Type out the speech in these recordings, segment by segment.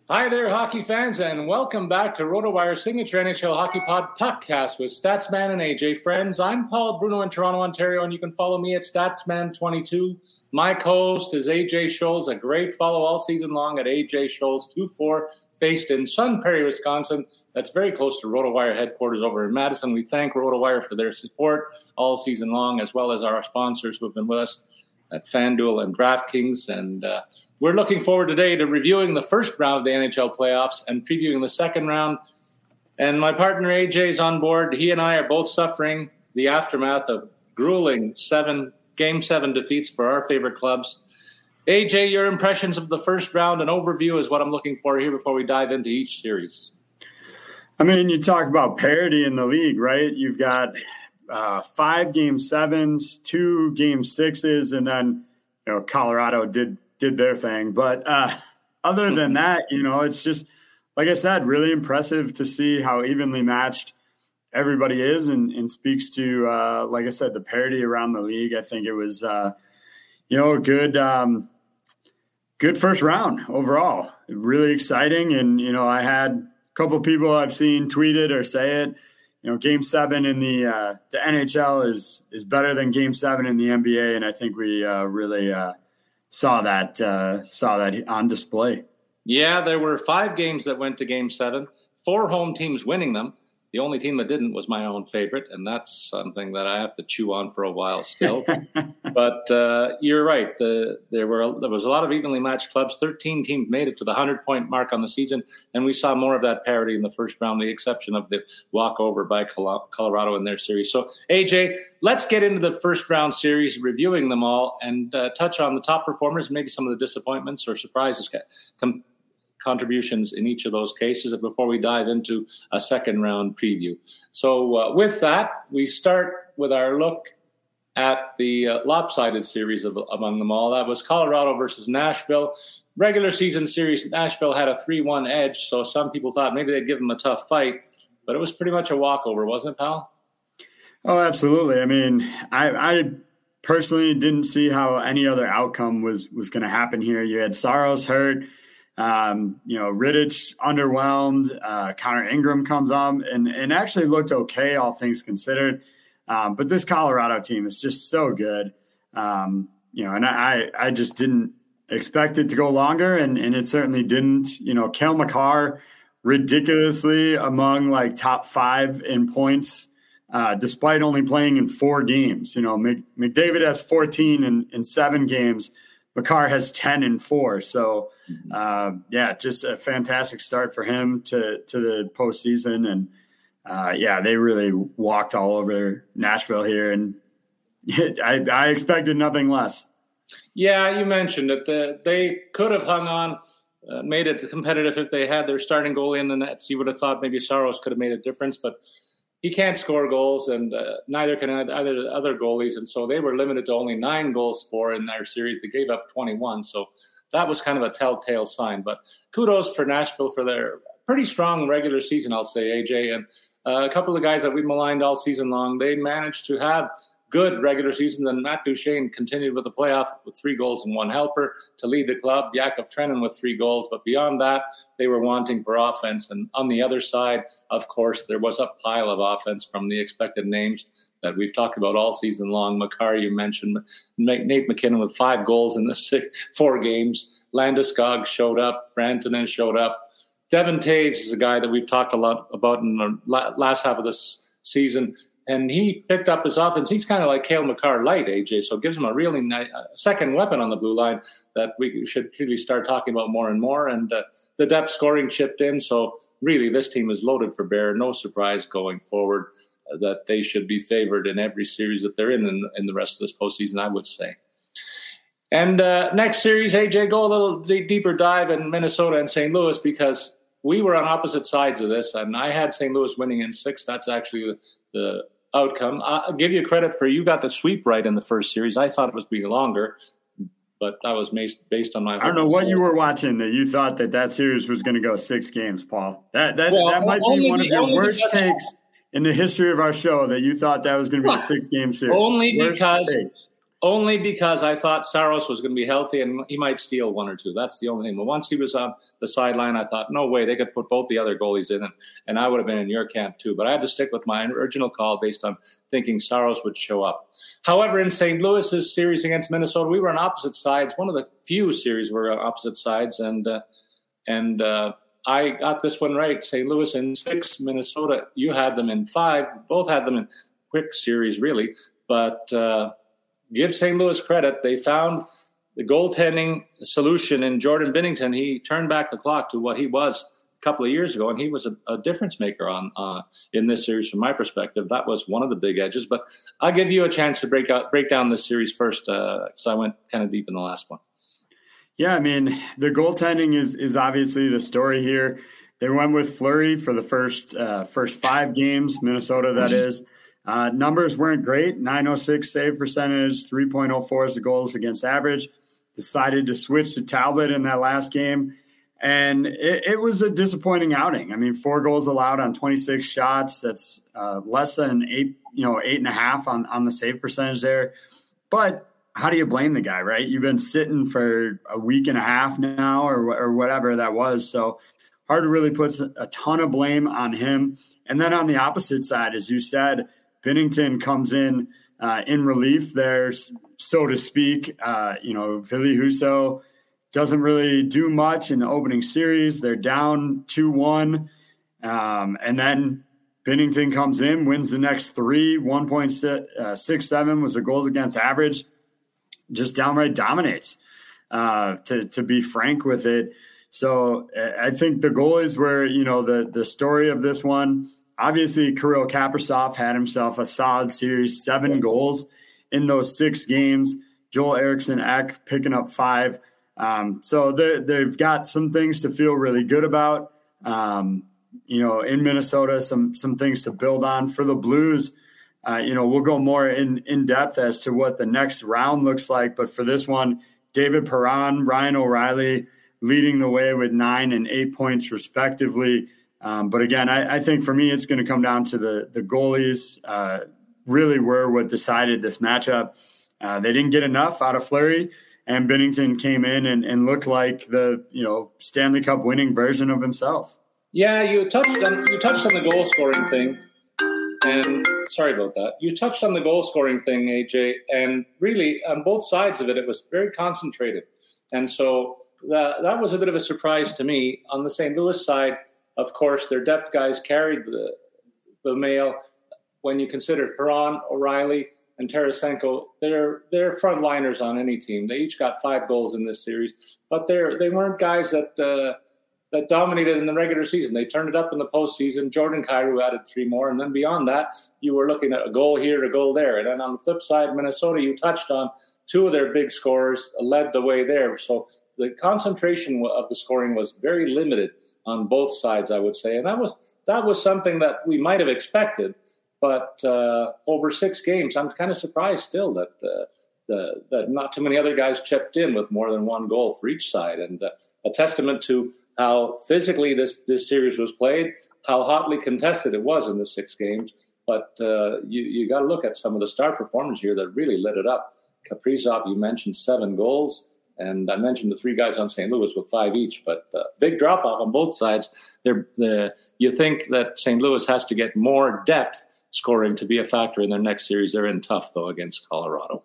Hi there, hockey fans, and welcome back to RotoWire's signature NHL Hockey Pod podcast with Statsman and AJ. Friends, I'm Paul Bruno in Toronto, Ontario, and you can follow me at Statsman22. My co-host is AJ Scholz, a great follow all season long at AJ Scholz24, based in Sun Prairie, Wisconsin. That's very close to RotoWire headquarters over in Madison. We thank RotoWire for their support all season long, as well as our sponsors who have been with us at FanDuel and DraftKings. And we're looking forward today to reviewing the first round of the NHL playoffs and previewing the second round. And my partner AJ is on board. He and I are both suffering the aftermath of grueling Game 7 defeats for our favorite clubs. AJ, your impressions of the first round and overview is what I'm looking for here before we dive into each series. I mean, you talk about parity in the league, right? You've got 5 Game 7s, 2 Game 6s, and then Colorado did their thing. But other than that, it's just, like I said, really impressive to see how evenly matched everybody is and speaks to, like I said, the parity around the league. I think it was, a good first round overall. Really exciting. And, I had a couple people I've seen tweet it or say it. Game 7 in the NHL is better than Game 7 in the NBA, and I think we really saw that on display. Yeah, there were 5 games that went to Game 7, 4 home teams winning them. The only team that didn't was my own favorite, and that's something that I have to chew on for a while still. But you're right. There was a lot of evenly matched clubs. 13 teams made it to the 100-point mark on the season, and we saw more of that parity in the first round, the exception of the walkover by Colorado in their series. So, AJ, let's get into the first round series, reviewing them all, and touch on the top performers, maybe some of the disappointments or surprises contributions in each of those cases before we dive into a second round preview. So with that, we start with our look at the lopsided series among them all. That was Colorado versus Nashville. Regular season series, Nashville had a 3-1 edge, so some people thought maybe they'd give them a tough fight, but it was pretty much a walkover, wasn't it, pal? Oh, absolutely. I mean, I personally didn't see how any other outcome was going to happen here. You had Saros hurt. Rittich underwhelmed. Connor Ingram comes on and actually looked okay, all things considered. But this Colorado team is just so good. And I just didn't expect it to go longer, and it certainly didn't. Cale Makar ridiculously among top 5 in points, despite only playing in 4 games. McDavid has 14 in 7 games. Makar has 10 in 4. So, just a fantastic start for him to the postseason. And, they really walked all over Nashville here. And I expected nothing less. Yeah, you mentioned it. They could have hung on, made it competitive if they had their starting goalie in the nets. You would have thought maybe Saros could have made a difference, but he can't score goals, and neither can either other goalies. And so they were limited to only 9 goals for in their series. They gave up 21. So that was kind of a telltale sign. But kudos for Nashville for their pretty strong regular season, I'll say, AJ. And a couple of guys that we maligned all season long, they managed to have good regular seasons. And Matt Duchene continued with the playoff with 3 goals and 1 helper to lead the club. Yakov Trenin with 3 goals. But beyond that, they were wanting for offense. And on the other side, of course, there was a pile of offense from the expected names that we've talked about all season long. Makar, you mentioned. Nate McKinnon with 5 goals in the 4 games. Landeskog showed up. Rantanen showed up. Devin Taves is a guy that we've talked a lot about in the last half of this season. And he picked up his offense. He's kind of like Cale Makar light, AJ, so it gives him a really nice second weapon on the blue line that we should really start talking about more and more. And the depth scoring chipped in. So really, this team is loaded for bear. No surprise going forward that they should be favored in every series that they're in the rest of this postseason, I would say. And next series, AJ, go a little deeper dive in Minnesota and St. Louis, because we were on opposite sides of this. And I had St. Louis winning in 6. That's actually the outcome. I'll give you credit for you got the sweep right in the first series. I thought it was being longer, but that was based on my. I don't know what you were watching that you thought that series was going to go 6 games, Paul. That might be one of your worst takes in the history of our show, that you thought that was going to be a 6-game series. Only because Only because I thought Saros was going to be healthy and he might steal one or two. That's the only thing. But once he was on the sideline, I thought, no way, they could put both the other goalies in, and I would have been in your camp too. But I had to stick with my original call based on thinking Saros would show up. However, in St. Louis's series against Minnesota, we were on opposite sides. One of the few series were on opposite sides, and I got this one right. St. Louis in 6, Minnesota, you had them in 5. Both had them in quick series, really. But give St. Louis credit. They found the goaltending solution in Jordan Binnington. He turned back the clock to what he was a couple of years ago, and he was a difference maker in this series from my perspective. That was one of the big edges. But I'll give you a chance to break down this series first, because I went kind of deep in the last one. Yeah, I mean, the goaltending is obviously the story here. They went with Fleury for the first 5 games, Minnesota, that is. Numbers weren't great. .906 save percentage, 3.04 is the goals against average. Decided to switch to Talbot in that last game. And it was a disappointing outing. I mean, 4 goals allowed on 26 shots. That's less than 8.5 on the save percentage there. But how do you blame the guy, right? You've been sitting for a week and a half now or whatever that was. So hard to really put a ton of blame on him. And then on the opposite side, as you said, Binnington comes in relief there, so to speak. Ville Husso doesn't really do much in the opening series. They're down 2-1. And then Binnington comes in, wins the next 3, 1.67 was the goals against average. Just downright dominates, to be frank with it. So I think the goalies were, the story of this one. Obviously, Kirill Kaprizov had himself a solid series, 7 goals in those 6 games. Joel Eriksson Ek picking up 5. So they've got some things to feel really good about. In Minnesota, some things to build on. For the Blues, we'll go more in depth as to what the next round looks like. But for this one, David Perron, Ryan O'Reilly leading the way with 9 and 8 points respectively. But again, I think for me, it's going to come down to the goalies really were what decided this matchup. They didn't get enough out of Fleury, and Binnington came in and looked like the Stanley Cup winning version of himself. Yeah, you touched on the goal scoring thing, and sorry about that. You touched on the goal scoring thing, AJ, and really on both sides of it, it was very concentrated, and so that was a bit of a surprise to me. On the St. Louis side, of course, their depth guys carried the mail. When you consider Perron, O'Reilly, and Tarasenko, they're frontliners on any team. They each got 5 goals in this series, but they weren't guys that dominated in the regular season. They turned it up in the postseason. Jordan Kyrou added 3 more, and then beyond that, you were looking at a goal here, a goal there. And then on the flip side, Minnesota, you touched on 2 of their big scorers led the way there. So the concentration of the scoring was very limited on both sides, I would say. And that was something that we might have expected. But over 6 games, I'm kind of surprised still that not too many other guys chipped in with more than 1 goal for each side. And a testament to how physically this series was played, how hotly contested it was in the 6 games. But you got to look at some of the star performers here that really lit it up. Kaprizov, you mentioned 7 goals. And I mentioned the 3 guys on St. Louis with 5 each, but big drop-off on both sides. You think that St. Louis has to get more depth scoring to be a factor in their next series. They're in tough, though, against Colorado.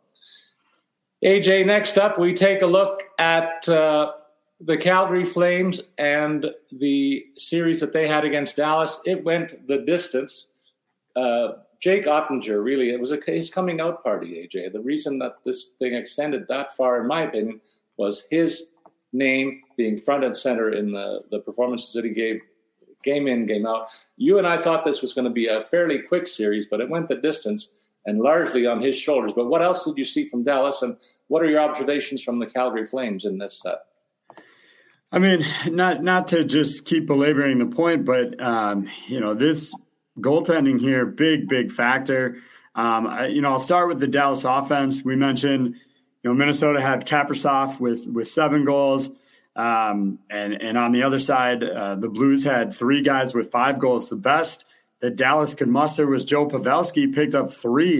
AJ, next up, we take a look at the Calgary Flames and the series that they had against Dallas. It went the distance. Jake Ottinger, really, it was his coming out party, AJ. The reason that this thing extended that far, in my opinion, was his name being front and center in the performances that he gave game in, game out. You and I thought this was going to be a fairly quick series, but it went the distance and largely on his shoulders. But what else did you see from Dallas, and what are your observations from the Calgary Flames in this set? I mean, not to just keep belaboring the point, but, this goaltending here, big factor. I'll start with the Dallas offense. We mentioned, Minnesota had Kaprizov with 7 goals. And on the other side, the Blues had 3 guys with 5 goals. The best that Dallas could muster was Joe Pavelski, picked up 3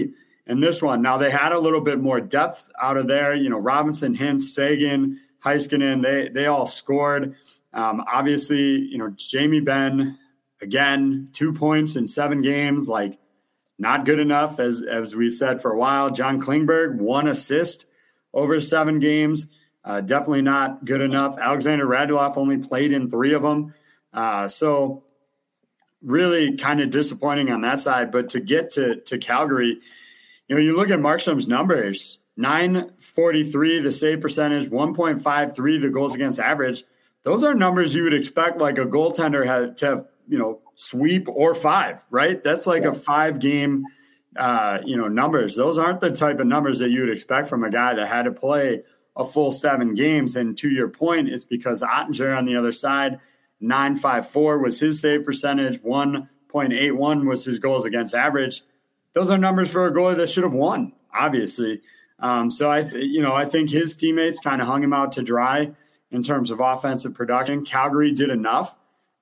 in this one. Now, they had a little bit more depth out of there. Robinson, Hintz, Sagan, Heiskanen, they all scored. Obviously, Jamie Benn, again, 2 points in 7 games, not good enough, as we've said for a while. John Klingberg, 1 assist over 7 games. Definitely not good enough. Alexander Radulov only played in 3 of them. So really kind of disappointing on that side. But to get to Calgary, you look at Markstrom's numbers, .943 the save percentage, 1.53 the goals against average. Those are numbers you would expect a goaltender to have, sweep or 5, right? That's a 5-game, numbers. Those aren't the type of numbers that you would expect from a guy that had to play a full 7 games. And to your point, it's because Ottinger on the other side, .954 was his save percentage, 1.81 was his goals against average. Those are numbers for a goalie that should have won, obviously. So I think his teammates kind of hung him out to dry in terms of offensive production. Calgary did enough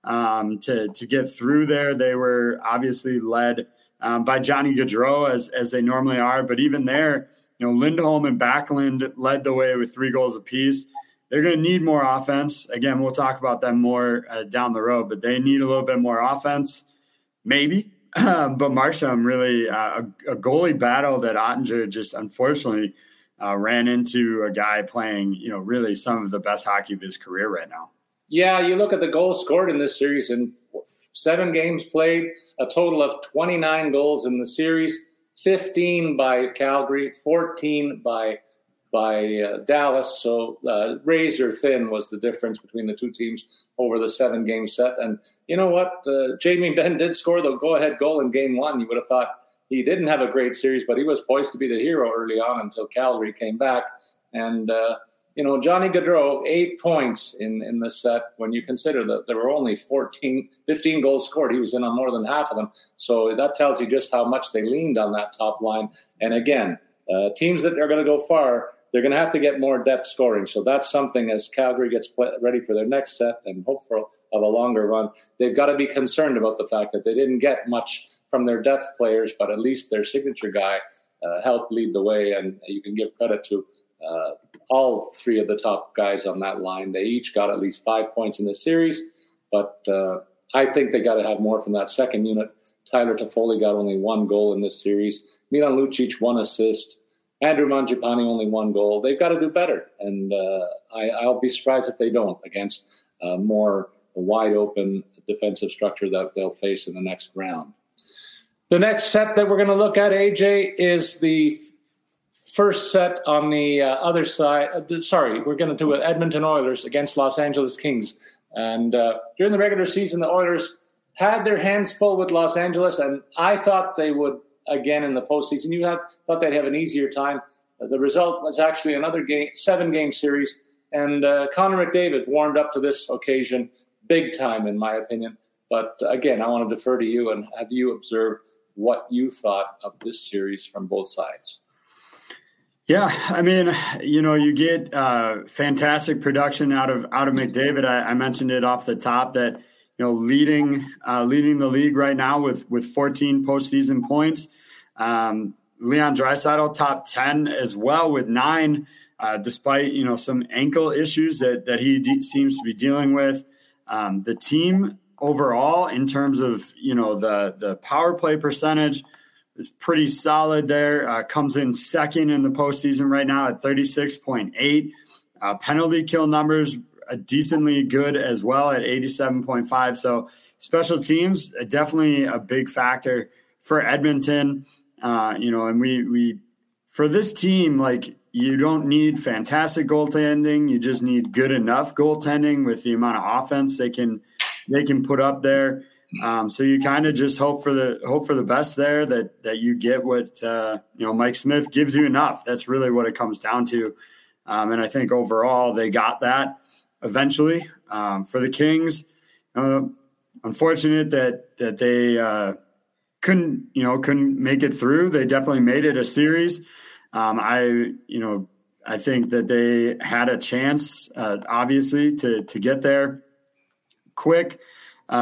to get through there. They were obviously led by Johnny Gaudreau as they normally are, but even there, Lindholm and Backlund led the way with 3 goals apiece. They're going to need more offense. Again, we'll talk about them more down the road, but they need a little bit more offense, maybe. But Markstrom really a goalie battle that Ottinger just unfortunately ran into a guy playing, really some of the best hockey of his career right now. Yeah, you look at the goals scored in this series in 7 games played, a total of 29 goals in the series, 15 by Calgary, 14 by Dallas. So razor thin was the difference between the 2 teams over the 7-game set. And you know what? Jamie Benn did score the go-ahead goal in Game 1. You would have thought he didn't have a great series, but he was poised to be the hero early on until Calgary came back. And, Johnny Gaudreau, 8 points in the set when you consider that there were only 15 goals scored. He was in on more than half of them. So that tells you just how much they leaned on that top line. And again, teams that are going to go far, they're going to have to get more depth scoring. So that's something as Calgary gets ready for their next set and hopeful of a longer run. They've got to be concerned about the fact that they didn't get much from their depth players, but at least their signature guy helped lead the way. And you can give credit to all 3 of the top guys on that line. They each got at least 5 points in the series, but I think they got to have more from that second unit. Tyler Toffoli got only 1 goal in this series. Milan Lucic, 1 assist. Andrew Mangiapane, only 1 goal. They've got to do better, and I'll be surprised if they don't against more wide-open defensive structure that they'll face in the next round. The next set that we're going to look at, AJ, is the first set on the other side. We're going to do it Edmonton Oilers against Los Angeles Kings. And during the regular season, the Oilers had their hands full with Los Angeles, and I thought they would again in the postseason. Thought they'd have an easier time. The result was actually another 7-game series, and Connor McDavid warmed up to this occasion big time, in my opinion. But again, I want to defer to you and have you observe what you thought of this series from both sides. Yeah, I mean, you get fantastic production out of McDavid. I mentioned it off the top that leading the league right now with 14 postseason points. Leon Draisaitl top 10 as well with 9, despite some ankle issues that he seems to be dealing with. The team overall, in terms of the power play percentage, is pretty solid there. Comes in second in the postseason right now at 36.8. Penalty kill numbers decently good as well at 87.5. So special teams definitely a big factor for Edmonton. And we for this team, you don't need fantastic goaltending. You just need good enough goaltending with the amount of offense they can put up there. So you kind of just hope for the best there, that you get what Mike Smith gives you enough. That's really what it comes down to. And I think overall they got that eventually. For the Kings, unfortunate that they couldn't make it through. They definitely made it a series. I think that they had a chance, obviously, to get there quick.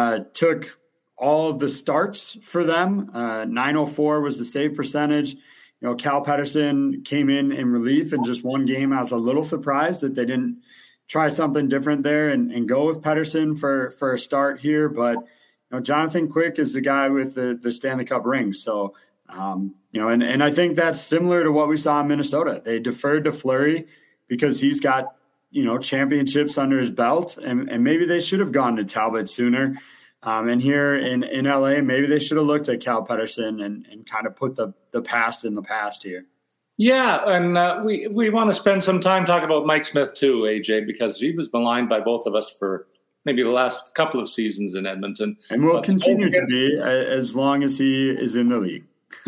Took all of the starts for them. 904 was the save percentage. Cal Pettersson came in relief in just one game. I was a little surprised that they didn't try something different there and go with Pettersson for a start here. But, Jonathan Quick is the guy with the Stanley Cup ring. So, and I think that's similar to what we saw in Minnesota. They deferred to Fleury because he's got, championships under his belt, and maybe they should have gone to Talbot sooner. And here in LA, maybe they should have looked at Cal Pettersson and kind of put the past in the past here. Yeah, and we want to spend some time talking about Mike Smith too, AJ, because he was maligned by both of us for maybe the last couple of seasons in Edmonton. And will continue to be as long as he is in the league.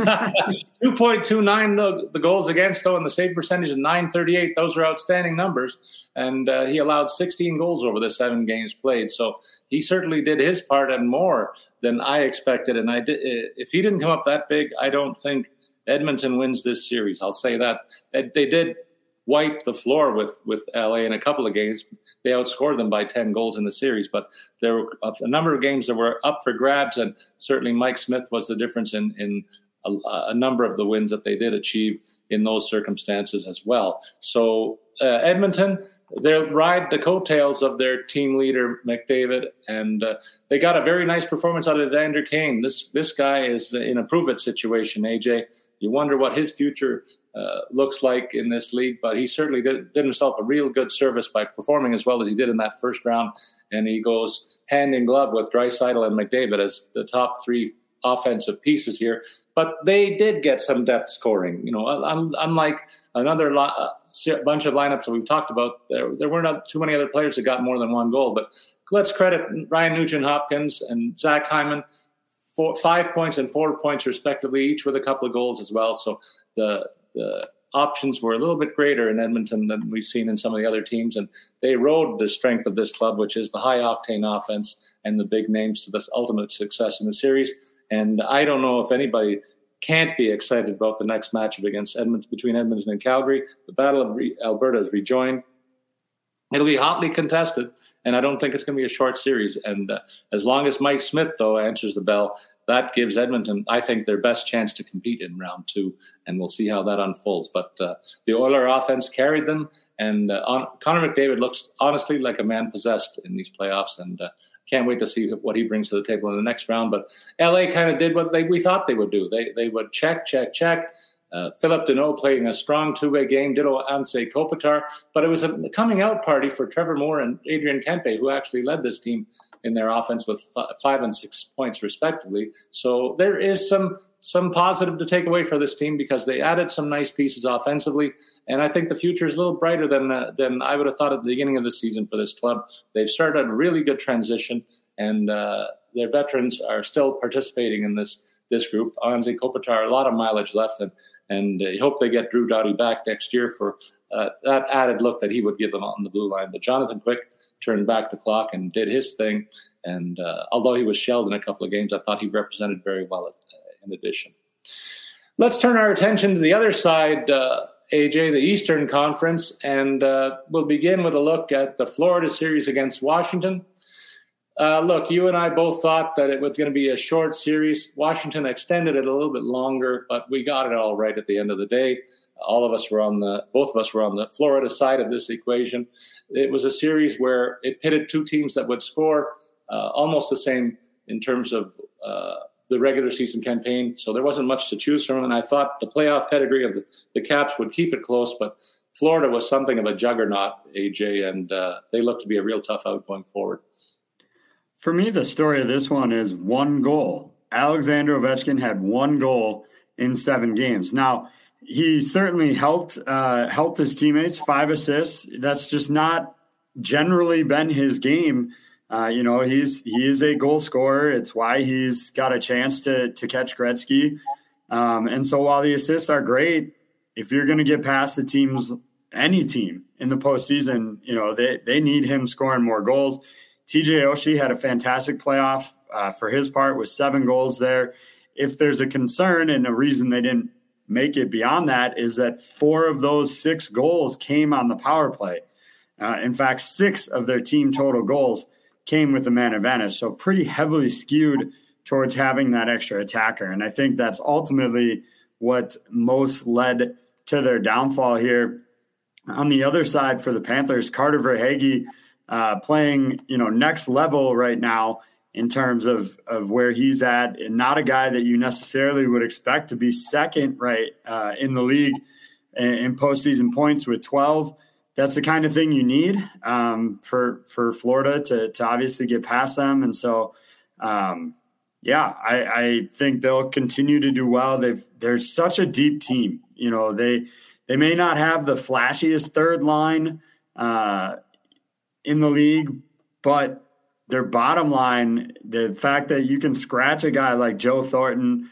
2.29 the goals against, though, and the save percentage is .938. Those are outstanding numbers. And he allowed 16 goals over the 7 games played. So he certainly did his part and more than I expected. And if he didn't come up that big, I don't think Edmonton wins this series. I'll say that. They did wipe the floor with LA in a couple of games. They outscored them by 10 goals in the series. But there were a number of games that were up for grabs. And certainly Mike Smith was the difference in a number of the wins that they did achieve in those circumstances as well. So Edmonton, they'll ride the coattails of their team leader, McDavid, and they got a very nice performance out of Evander Kane. This guy is in a prove-it situation, AJ. You wonder what his future looks like in this league, but he certainly did himself a real good service by performing as well as he did in that first round, and he goes hand in glove with Draisaitl and McDavid as the top 3 offensive pieces here. But they did get some depth scoring. Unlike another bunch of lineups that we've talked about, there were not too many other players that got more than 1 goal. But let's credit Ryan Nugent-Hopkins and Zach Hyman, 5 points and 4 points respectively, each with a couple of goals as well. So the options were a little bit greater in Edmonton than we've seen in some of the other teams, and they rode the strength of this club, which is the high-octane offense and the big names to this ultimate success in the series. And I don't know if anybody can't be excited about the next matchup between Edmonton and Calgary. The Battle of Alberta is rejoined. It'll be hotly contested, and I don't think it's going to be a short series. And as long as Mike Smith, though, answers the bell, that gives Edmonton, I think, their best chance to compete in round 2, and we'll see how that unfolds. But the Oiler offense carried them, and Connor McDavid looks honestly like a man possessed in these playoffs, and can't wait to see what he brings to the table in the next round. But LA kind of did what we thought they would do. They would check. Philip Deneau playing a strong 2-way game, ditto Anze Kopitar. But it was a coming out party for Trevor Moore and Adrian Kempe, who actually led this team in their offense with 5 and 6 points respectively. So there is some positive to take away for this team because they added some nice pieces offensively. And I think the future is a little brighter than I would have thought at the beginning of the season for this club. They've started a really good transition, and their veterans are still participating in this group. Anze Kopitar, a lot of mileage left, and I hope they get Drew Doughty back next year for that added look that he would give them on the blue line. But Jonathan Quick turned back the clock and did his thing. And although he was shelled in a couple of games, I thought he represented very well in addition. Let's turn our attention to the other side, AJ, the Eastern Conference, and we'll begin with a look at the Florida series against Washington. Look, you and I both thought that it was going to be a short series. Washington extended it a little bit longer, but we got it all right at the end of the day. Both of us were on the Florida side of this equation. It was a series where it pitted 2 teams that would score almost the same in terms of the regular season campaign. So there wasn't much to choose from. And I thought the playoff pedigree of the Caps would keep it close, but Florida was something of a juggernaut, AJ, and they look to be a real tough out going forward. For me, the story of this one is 1 goal. Alexander Ovechkin had 1 goal in 7 games. Now, he certainly helped his teammates, 5 assists. That's just not generally been his game. He is a goal scorer. It's why he's got a chance to catch Gretzky. And so while the assists are great, if you're going to get past any team in the postseason, they need him scoring more goals. TJ Oshie had a fantastic playoff for his part with 7 goals there. If there's a concern and a reason they didn't make it beyond that is that 4 of those 6 goals came on the power play. In fact, 6 of their team total goals came with the man advantage. So pretty heavily skewed towards having that extra attacker. And I think that's ultimately what most led to their downfall here. On the other side for the Panthers, Carter Verhaeghe playing, next level right now in terms of where he's at, and not a guy that you necessarily would expect to be second in the league in postseason points with 12. That's the kind of thing you need for Florida to obviously get past them. And so, I think they'll continue to do well. They're such a deep team. They may not have the flashiest third line in the league, but their bottom line, the fact that you can scratch a guy like Joe Thornton,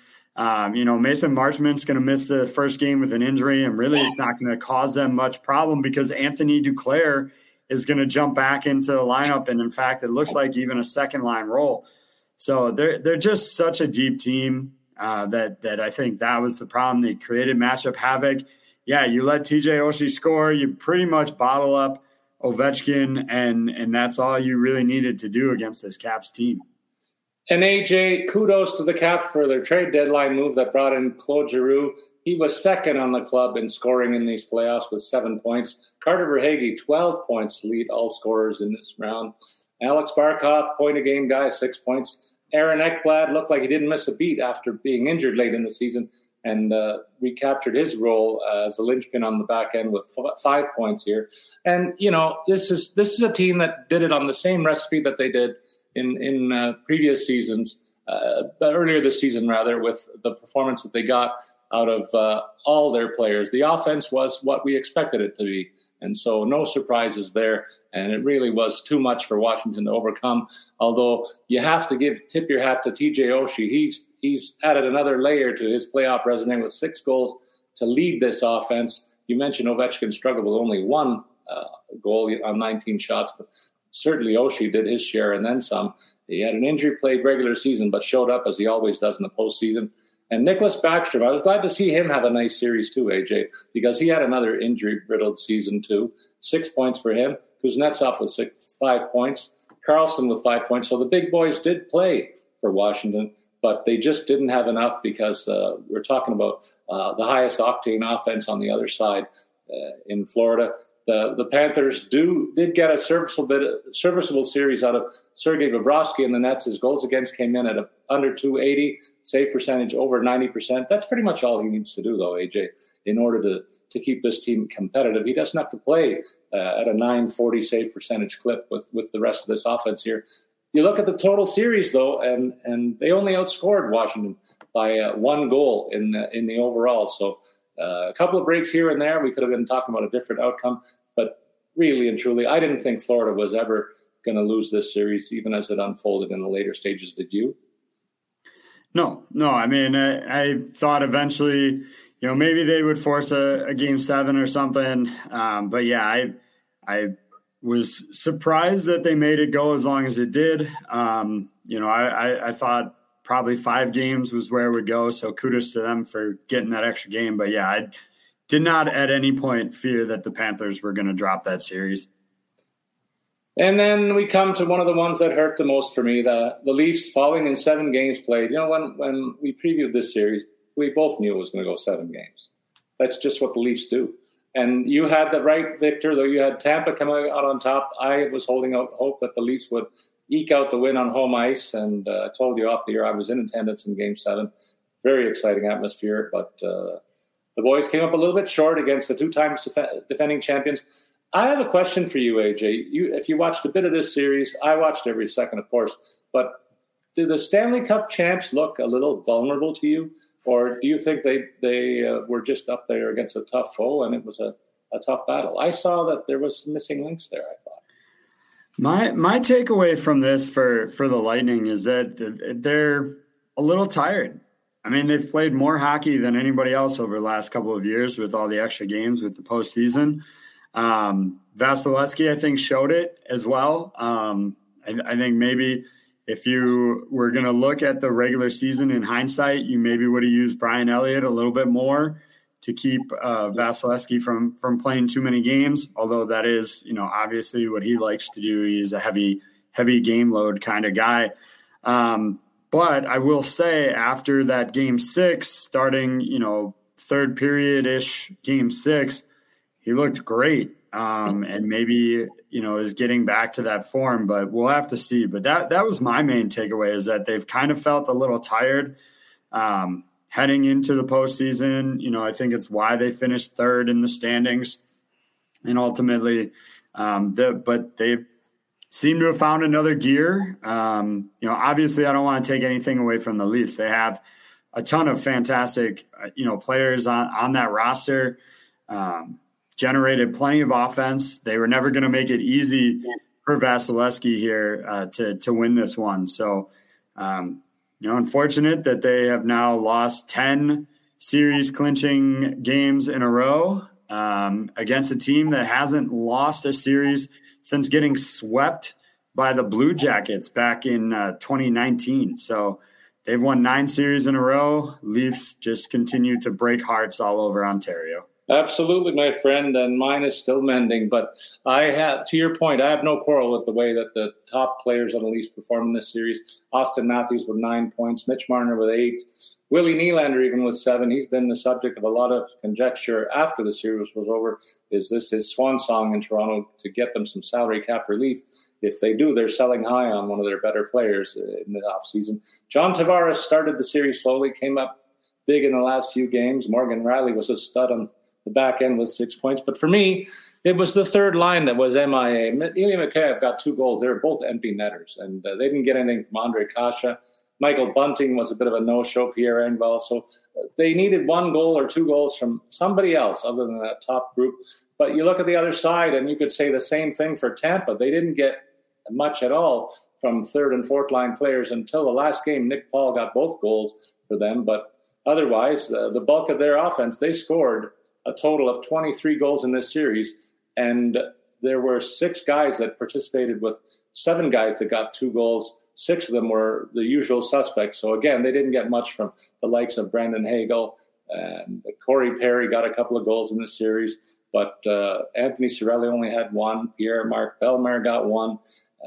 Mason Marchment's going to miss the first game with an injury, and really it's not going to cause them much problem because Anthony Duclair is going to jump back into the lineup. And in fact, it looks like even a second line role. So they're just such a deep team that I think that was the problem. They created matchup havoc. Yeah, you let TJ Oshie score, you pretty much bottle up Ovechkin, and that's all you really needed to do against this Caps team. And AJ, kudos to the Caps for their trade deadline move that brought in Claude Giroux. He was second on the club in scoring in these playoffs with 7 points. Carter Verhaeghe, 12 points, lead all scorers in this round. Alex Barkov, point-a-game guy, 6 points. Aaron Ekblad looked like he didn't miss a beat after being injured late in the season and recaptured his role as a linchpin on the back end with 5 points here. And, this is a team that did it on the same recipe that they did in previous seasons, earlier this season, rather, with the performance that they got out of all their players. The offense was what we expected it to be. And so no surprises there. And it really was too much for Washington to overcome. Although you have to tip your hat to TJ Oshie. He's added another layer to his playoff resume with 6 goals to lead this offense. You mentioned Ovechkin struggled with only 1 goal on 19 shots, but certainly Oshie did his share and then some. He had an injury-plagued regular season, but showed up as he always does in the postseason. And Nicholas Backstrom, I was glad to see him have a nice series too, AJ, because he had another injury-riddled season too. 6 points for him. Kuznetsov with 5 points. Carlson with 5 points. So the big boys did play for Washington, but they just didn't have enough because we're talking about the highest octane offense on the other side in Florida. The Panthers did get a serviceable series out of Sergei Bobrovsky in the nets. His goals against came in at under 280, save percentage over 90%. That's pretty much all he needs to do, though, AJ, in order to keep this team competitive. He doesn't have to play at a 940 save percentage clip with the rest of this offense here. You look at the total series, though, and they only outscored Washington by 1 goal in the overall. So a couple of breaks here and there, we could have been talking about a different outcome. But really and truly, I didn't think Florida was ever going to lose this series, even as it unfolded in the later stages. Did you? No. I mean, I thought eventually, maybe they would force a game 7 or something. But yeah, I was surprised that they made it go as long as it did. I thought probably 5 games was where it would go. So kudos to them for getting that extra game. But yeah, I did not at any point fear that the Panthers were going to drop that series. And then we come to one of the ones that hurt the most for me, the Leafs falling in 7 games played. When we previewed this series, we both knew it was going to go 7 games. That's just what the Leafs do. And you had the right, Victor, though you had Tampa coming out on top. I was holding out hope that the Leafs would eke out the win on home ice. And I told you off the air I was in attendance in Game 7. Very exciting atmosphere, but the boys came up a little bit short against the 2-time defending champions. I have a question for you, AJ. If you watched a bit of this series, I watched every second, of course, but do the Stanley Cup champs look a little vulnerable to you? Or do you think they were just up there against a tough foe and it was a tough battle? I saw that there was missing links there, I thought. My takeaway from this for the Lightning is that they're a little tired. I mean, they've played more hockey than anybody else over the last couple of years with all the extra games with the postseason. Vasilevsky, I think, showed it as well. I think maybe if you were going to look at the regular season in hindsight, you maybe would have used Brian Elliott a little bit more to keep Vasilevsky from playing too many games, although that is, obviously what he likes to do. He's a heavy game load kind of guy. But I will say after that game 6, starting, third period-ish game 6, he looked great. And maybe, is getting back to that form, but we'll have to see. But that was my main takeaway, is that they've kind of felt a little tired heading into the postseason. I think it's why they finished third in the standings. And ultimately, but they seem to have found another gear. Obviously I don't want to take anything away from the Leafs. They have a ton of fantastic, players on that roster, generated plenty of offense. They were never going to make it easy for Vasilevsky here to win this one. So, unfortunate that they have now lost 10 series clinching games in a row against a team that hasn't lost a series since getting swept by the Blue Jackets back in 2019. So they've won 9 series in a row. Leafs just continue to break hearts all over Ontario. Absolutely, my friend, and mine is still mending. But to your point, I have no quarrel with the way that the top players on the Leafs performed in this series. Austin Matthews with 9 points, Mitch Marner with 8, Willie Nylander even with 7. He's been the subject of a lot of conjecture after the series was over. Is this his swan song in Toronto to get them some salary cap relief? If they do, they're selling high on one of their better players in the offseason. John Tavares started the series slowly, came up big in the last few games. Morgan Riley was a stud on the back end with 6 points. But for me, it was the third line that was MIA. Ilya Mikheyev got 2 goals. They were both empty netters, and they didn't get anything from Andre Kasha. Michael Bunting was a bit of a no-show, Pierre Engvall. So they needed 1 goal or 2 goals from somebody else other than that top group. But you look at the other side, and you could say the same thing for Tampa. They didn't get much at all from third and fourth line players until the last game. Nick Paul got both goals for them. But otherwise, the bulk of their offense, they scored a total of 23 goals in this series. And there were 6 guys that participated with 7 guys that got 2 goals. 6 of them were the usual suspects. So, again, they didn't get much from the likes of Brandon Hagel. And Corey Perry got a couple of goals in this series. But Anthony Cirelli only had 1. Pierre-Marc Bellemare got 1.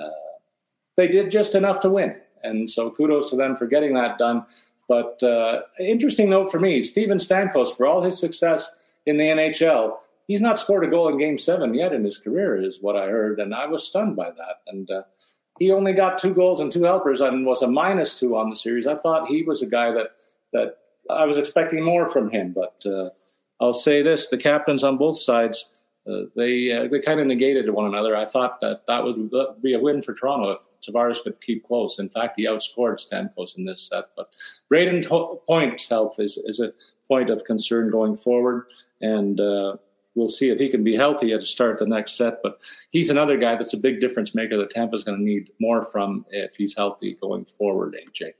They did just enough to win. And so kudos to them for getting that done. But interesting note for me, Steven Stamkos, for all his success in the NHL, he's not scored a goal in Game 7 yet in his career, is what I heard. And I was stunned by that. And he only got 2 goals and 2 helpers and was a -2 on the series. I thought he was a guy that I was expecting more from him. But I'll say this, the captains on both sides, they kind of negated one another. I thought that would be a win for Toronto if Tavares could keep close. In fact, he outscored Stamkos in this set. But Braden Point's health is a point of concern going forward. And we'll see if he can be healthy to start the next set. But he's another guy that's a big difference maker that Tampa's going to need more from if he's healthy going forward, AJ.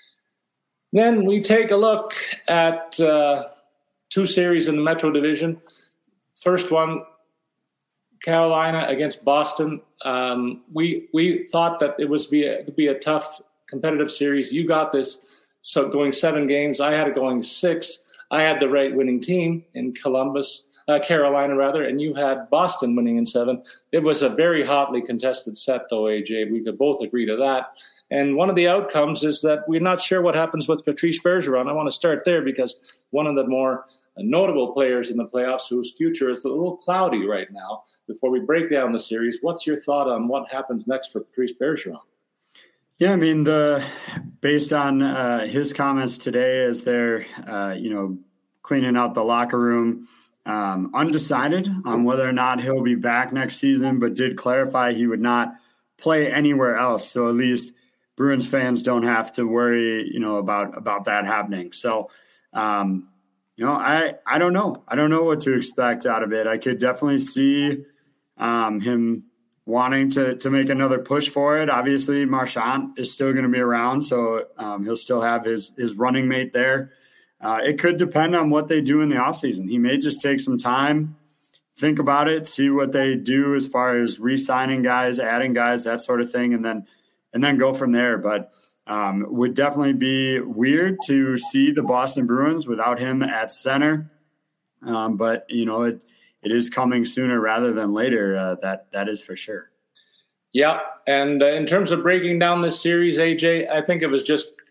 Then we take a look at 2 series in the Metro Division. First one, Carolina against Boston. We thought that it would be a tough competitive series. You got this so going 7 games. I had it going 6. I had the right winning team in Carolina rather, and you had Boston winning in 7. It was a very hotly contested set, though, AJ. We could both agree to that. And one of the outcomes is that we're not sure what happens with Patrice Bergeron. I want to start there because one of the more notable players in the playoffs whose future is a little cloudy right now. Before we break down the series, what's your thought on what happens next for Patrice Bergeron? Yeah, I mean, based on his comments today as they're, cleaning out the locker room, undecided on whether or not he'll be back next season, but did clarify he would not play anywhere else. So at least Bruins fans don't have to worry, about that happening. So, I don't know. I don't know what to expect out of it. I could definitely see him wanting to make another push for it. Obviously, Marchand is still going to be around, so he'll still have his running mate there. It could depend on what they do in the offseason. He may just take some time, think about it, see what they do as far as re-signing guys, adding guys, that sort of thing, and then go from there. But would definitely be weird to see the Boston Bruins without him at center. But, it is coming sooner rather than later. That is for sure. Yeah, and in terms of breaking down this series, AJ, I think it was just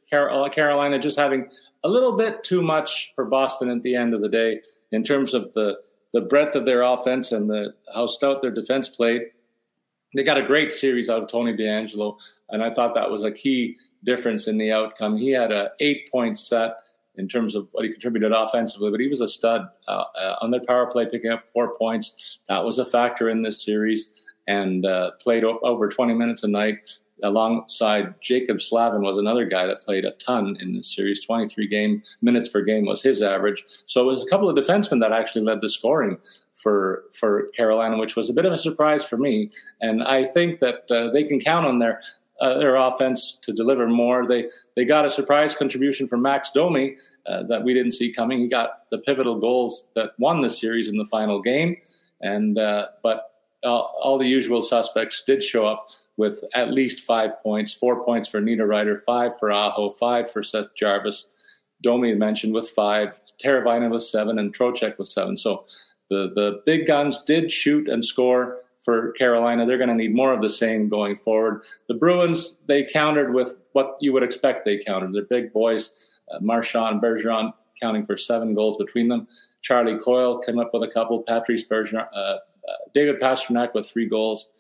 Carolina just having a little bit too much for Boston at the end of the day in terms of the breadth of their offense and how stout their defense played. They got a great series out of Tony DeAngelo, and I thought that was a key difference in the outcome. He had a 8-point set in terms of what he contributed offensively, but he was a stud on their power play, picking up 4 points. That was a factor in this series, and played over 20 minutes a night. Alongside Jacob Slavin was another guy that played a ton in this series. 23 minutes per game was his average. So it was a couple of defensemen that actually led the scoring for Carolina, which was a bit of a surprise for me. And I think that they can count on their offense to deliver more. They got a surprise contribution from Max Domi that we didn't see coming. He got the pivotal goals that won the series in the final game. And but all the usual suspects did show up with at least 5 points, 4 points for Niederreiter, 5 for Aho, 5 for Seth Jarvis. Domi mentioned with 5, Teravainen with 7, and Trocheck with 7. So the big guns did shoot and score for Carolina. They're going to need more of the same going forward. The Bruins, they countered with what you would expect they countered. They're big boys, Marchand, Bergeron counting for 7 goals between them. Charlie Coyle came up with a couple, Patrice Bergeron, David Pastrnak with 3 goals.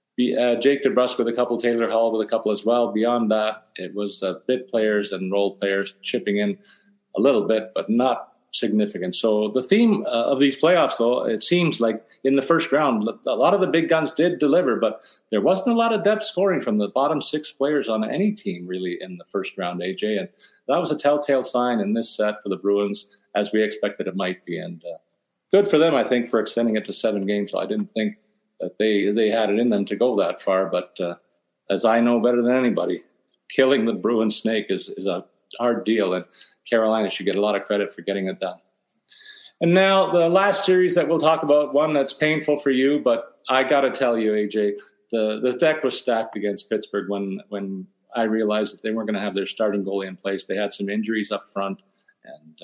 Jake DeBrusk with a couple, Taylor Hall with a couple as well. Beyond that, it was bit players and role players chipping in a little bit, but not significant. So the theme of these playoffs, though, it seems like in the first round, a lot of the big guns did deliver, but there wasn't a lot of depth scoring from the bottom 6 players on any team really in the first round, AJ. And that was a telltale sign in this set for the Bruins, as we expected it might be. And good for them, I think, for extending it to 7 games. So I didn't think that they had it in them to go that far. But as I know better than anybody, killing the Bruins snake is a hard deal, and Carolina should get a lot of credit for getting it done. And now the last series that we'll talk about, one that's painful for you, but I got to tell you, AJ, the deck was stacked against Pittsburgh when I realized that they weren't going to have their starting goalie in place. They had some injuries up front, and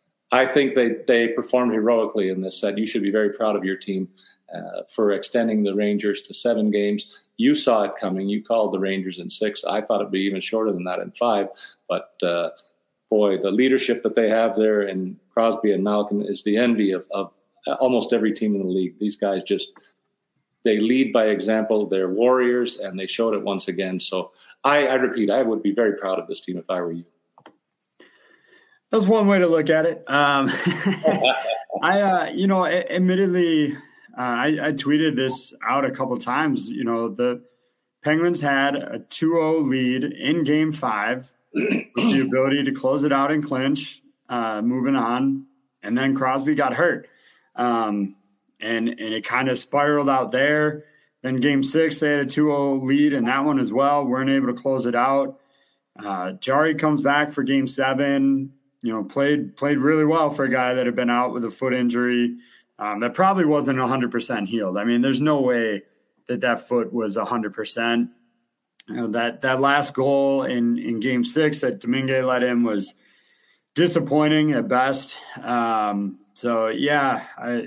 I think they performed heroically in this set. You should be very proud of your team for extending the Rangers to 7 games. You saw it coming. You called the Rangers in 6. I thought it'd be even shorter than that in 5. But, boy, the leadership that they have there in Crosby and Malkin is the envy of almost every team in the league. These guys they lead by example. They're warriors, and they showed it once again. So I repeat, I would be very proud of this team if I were you. That's one way to look at it. Admittedly, I tweeted this out a couple of times. You know, the Penguins had a 2-0 lead in Game 5 with the ability to close it out and clinch, moving on. And then Crosby got hurt. And it kind of spiraled out there. Then Game 6, they had a 2-0 lead in that one as well. Weren't able to close it out. Jari comes back for Game 7. You know, played really well for a guy that had been out with a foot injury that probably wasn't 100% healed. I mean, there's no way that foot was 100%. You know, that last goal in Game 6 that Domingue let in was disappointing at best. So yeah,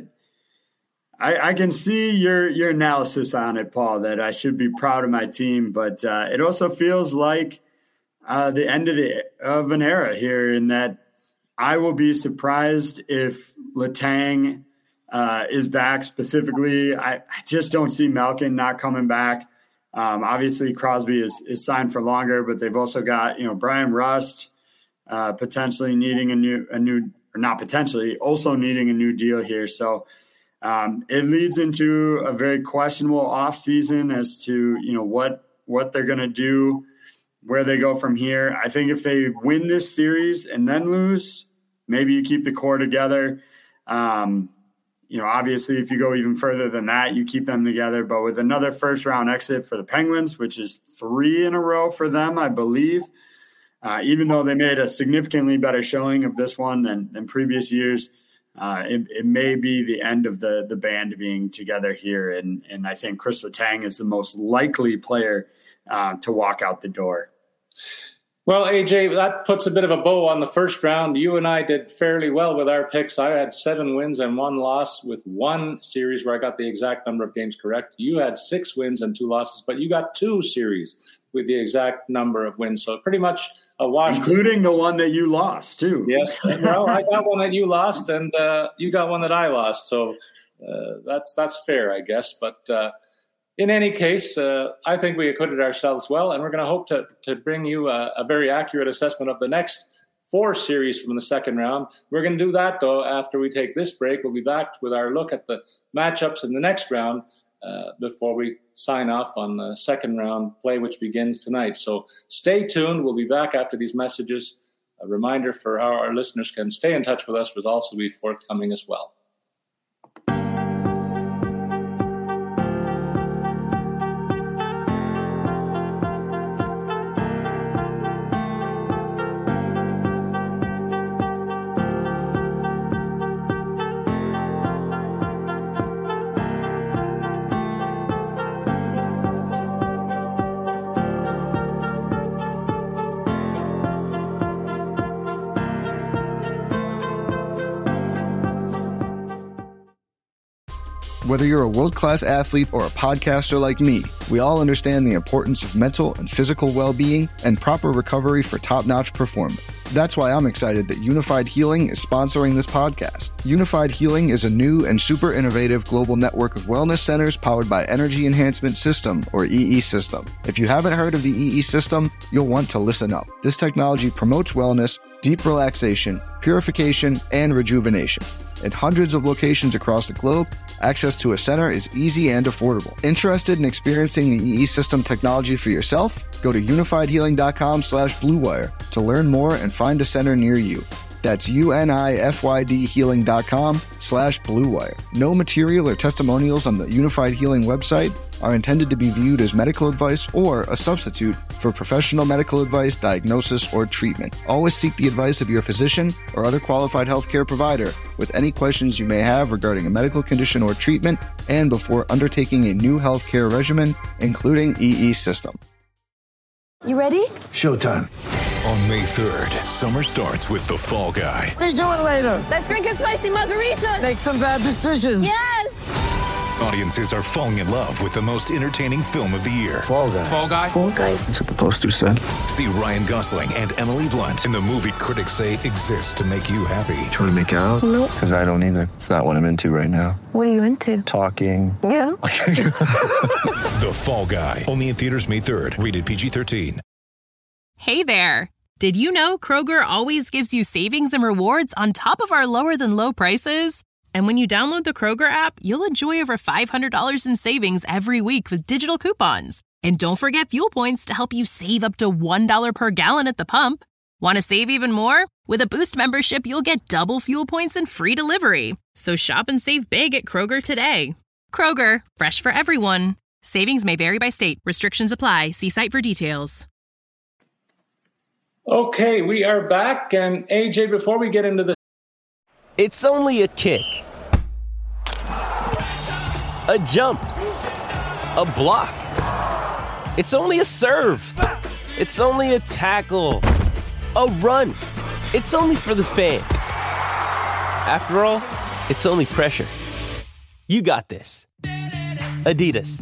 I can see your analysis on it, Paul, that I should be proud of my team, but it also feels like the end of an era here, in that I will be surprised if Letang is back specifically. I just don't see Malkin not coming back. Obviously, Crosby is signed for longer, but they've also got, Brian Rust potentially needing also needing a new deal here. So it leads into a very questionable offseason as to, what they're going to do, where they go from here. I think if they win this series and then lose, maybe you keep the core together. Obviously, if you go even further than that, you keep them together. But with another first-round exit for the Penguins, which is 3 in a row for them, I believe, even though they made a significantly better showing of this one than previous years, it may be the end of the band being together here. And I think Chris Letang is the most likely player to walk out the door. Well, AJ, that puts a bit of a bow on the first round. You and I did fairly well with our picks. I had 7 wins and 1 loss with one series where I got the exact number of games correct. You had 6 wins and 2 losses, but you got 2 series with the exact number of wins. So pretty much a wash. Including the one that you lost, too. Yes. Well, I got one that you lost, and you got one that I lost. So that's fair, I guess. But in any case, I think we acquitted ourselves well, and we're going to hope to bring you a very accurate assessment of the next 4 series from the second round. We're going to do that, though, after we take this break. We'll be back with our look at the matchups in the next round before we sign off on the second round play, which begins tonight. So stay tuned. We'll be back after these messages. A reminder for how our listeners can stay in touch with us will also be forthcoming as well. Whether you're a world-class athlete or a podcaster like me, we all understand the importance of mental and physical well-being and proper recovery for top-notch performance. That's why I'm excited that Unified Healing is sponsoring this podcast. Unified Healing is a new and super innovative global network of wellness centers powered by Energy Enhancement System, or EE System. If you haven't heard of the EE System, you'll want to listen up. This technology promotes wellness, deep relaxation, purification, and rejuvenation. At hundreds of locations across the globe, access to a center is easy and affordable. Interested in experiencing the EE System technology for yourself? Go to unifiedhealing.com/bluewire to learn more and find a center near you. That's unifydhealing.com/bluewire. No material or testimonials on the Unified Healing website are intended to be viewed as medical advice or a substitute for professional medical advice, diagnosis, or treatment. Always seek the advice of your physician or other qualified healthcare provider with any questions you may have regarding a medical condition or treatment and before undertaking a new healthcare regimen, including EE System. You ready? Showtime. On May 3rd, summer starts with The Fall Guy. Let's do it later. Let's drink a spicy margarita. Make some bad decisions. Yes! Audiences are falling in love with the most entertaining film of the year. Fall Guy. Fall Guy? Fall Guy. That's what the poster said. See Ryan Gosling and Emily Blunt in the movie critics say exists to make you happy. Trying to make it out? Nope. Because I don't either. It's not what I'm into right now. What are you into? Talking. Yeah. The Fall Guy. Only in theaters May 3rd. Rated PG-13. Hey there. Did you know Kroger always gives you savings and rewards on top of our lower-than-low prices? And when you download the Kroger app, you'll enjoy over $500 in savings every week with digital coupons. And don't forget fuel points to help you save up to $1 per gallon at the pump. Want to save even more? With a Boost membership, you'll get double fuel points and free delivery. So shop and save big at Kroger today. Kroger, fresh for everyone. Savings may vary by state. Restrictions apply. See site for details. Okay, we are back. And AJ, before we get into the It's only a kick, a jump, a block. It's only a serve. It's only a tackle, a run. It's only for the fans. After all, it's only pressure. You got this. Adidas.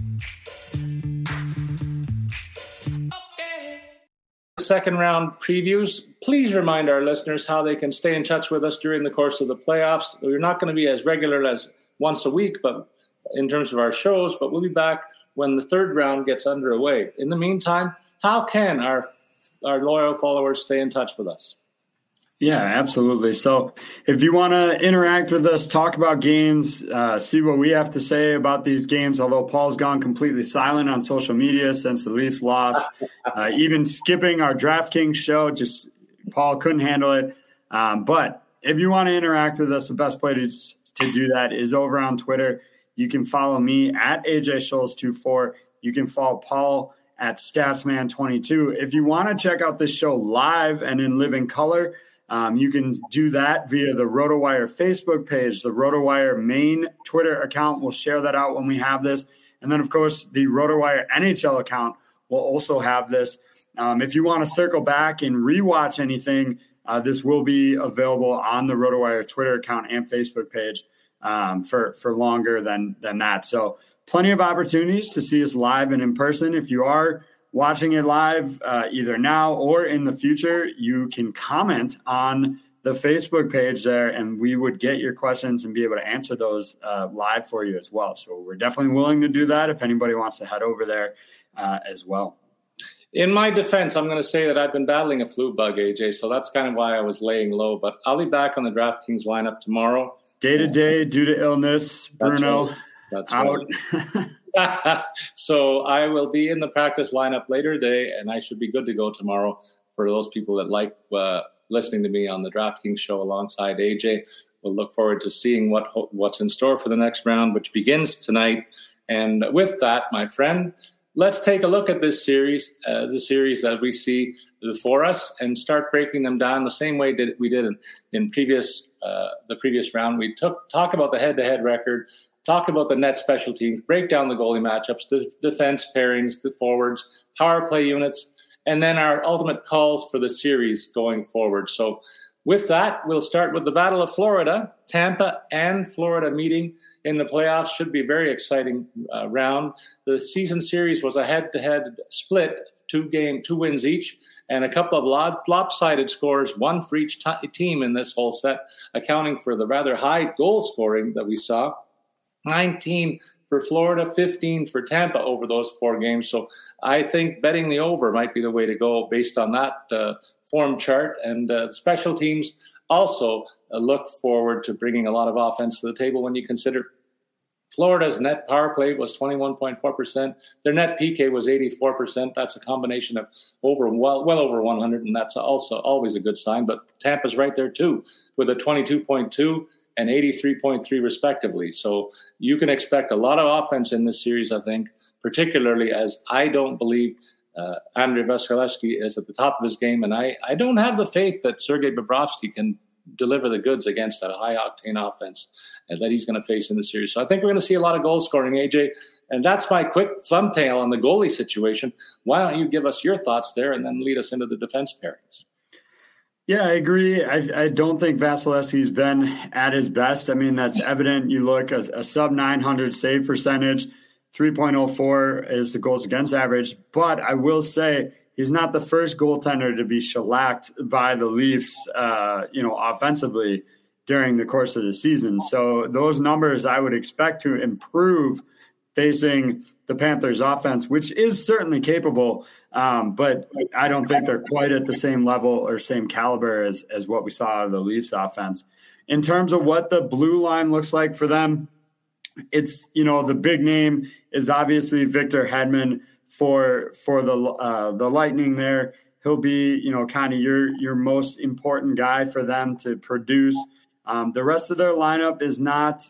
second round previews, please remind our listeners how they can stay in touch with us during the course of the playoffs. We're not going to be as regular as once a week, but in terms of our shows, but we'll be back when the third round gets underway. In the meantime, how can our loyal followers stay in touch with us? Yeah, absolutely. So if you want to interact with us, talk about games, see what we have to say about these games, although Paul's gone completely silent on social media since the Leafs lost, even skipping our DraftKings show, just Paul couldn't handle it. But if you want to interact with us, the best place to do that is over on Twitter. You can follow me at AJScholz24. You can follow Paul at Statsman22. If you want to check out this show live and in living color, you can do that via the RotoWire Facebook page. The RotoWire main Twitter account will share that out when we have this. And then, of course, the RotoWire NHL account will also have this. if you want to circle back and rewatch anything, this will be available on the RotoWire Twitter account and Facebook page for longer than that. So plenty of opportunities to see us live and in person. If you are watching it live, either now or in the future, you can comment on the Facebook page there, and we would get your questions and be able to answer those live for you as well. So we're definitely willing to do that if anybody wants to head over there as well. In my defense, I'm going to say that I've been battling a flu bug, AJ, so that's kind of why I was laying low. But I'll be back on the DraftKings lineup tomorrow. Day to day, due to illness, Bruno. That's out. Right. So I will be in the practice lineup later today, and I should be good to go tomorrow for those people that like listening to me on the DraftKings show alongside AJ. We'll look forward to seeing what's in store for the next round, which begins tonight. And with that, my friend, let's take a look at this series, the series that we see before us, and start breaking them down the same way we did in the previous round. We talk about the head-to-head record, talk about the net special teams, break down the goalie matchups, the defense pairings, the forwards, power play units, and then our ultimate calls for the series going forward. So with that, we'll start with the Battle of Florida. Tampa and Florida meeting in the playoffs should be a very exciting round. The season series was a head-to-head split, two wins each, and a couple of lopsided scores, one for each team in this whole set, accounting for the rather high goal scoring that we saw. 19 for Florida, 15 for Tampa over those 4 games. So I think betting the over might be the way to go based on that form chart. And special teams also look forward to bringing a lot of offense to the table when you consider Florida's net power play was 21.4%. Their net PK was 84%. That's a combination of well over 100, and that's also always a good sign. But Tampa's right there too, with a 22.2 and 83.3 respectively. So you can expect a lot of offense in this series, I think, particularly as I don't believe Andrei Vasilevskiy is at the top of his game, and I don't have the faith that Sergei Bobrovsky can deliver the goods against that high-octane offense that he's going to face in the series. So I think we're going to see a lot of goal scoring, AJ, and that's my quick thumbtail on the goalie situation. Why don't you give us your thoughts there and then lead us into the defense pairings? Yeah, I agree. I don't think Vasilevskiy's been at his best. I mean, that's evident. You look a sub-900 save percentage, 3.04 is the goals against average. But I will say he's not the first goaltender to be shellacked by the Leafs, offensively during the course of the season. So those numbers I would expect to improve facing the Panthers offense, which is certainly capable. But I don't think they're quite at the same level or same caliber as what we saw out of the Leafs offense. In terms of what the blue line looks like for them, it's, the big name is obviously Victor Hedman for the Lightning there. He'll be, kind of your most important guy for them to produce. The rest of their lineup is not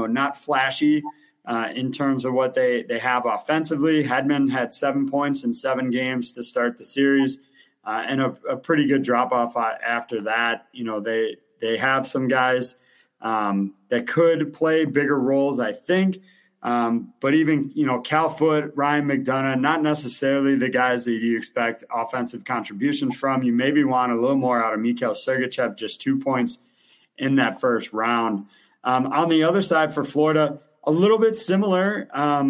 flashy in terms of what they have offensively. Hedman had 7 points in 7 games to start the series, and a pretty good drop-off after that. They have some guys that could play bigger roles, I think. But even, Cal Foote, Ryan McDonagh, not necessarily the guys that you expect offensive contributions from. You maybe want a little more out of Mikhail Sergachev, just 2 points in that first round. On the other side for Florida, a little bit similar.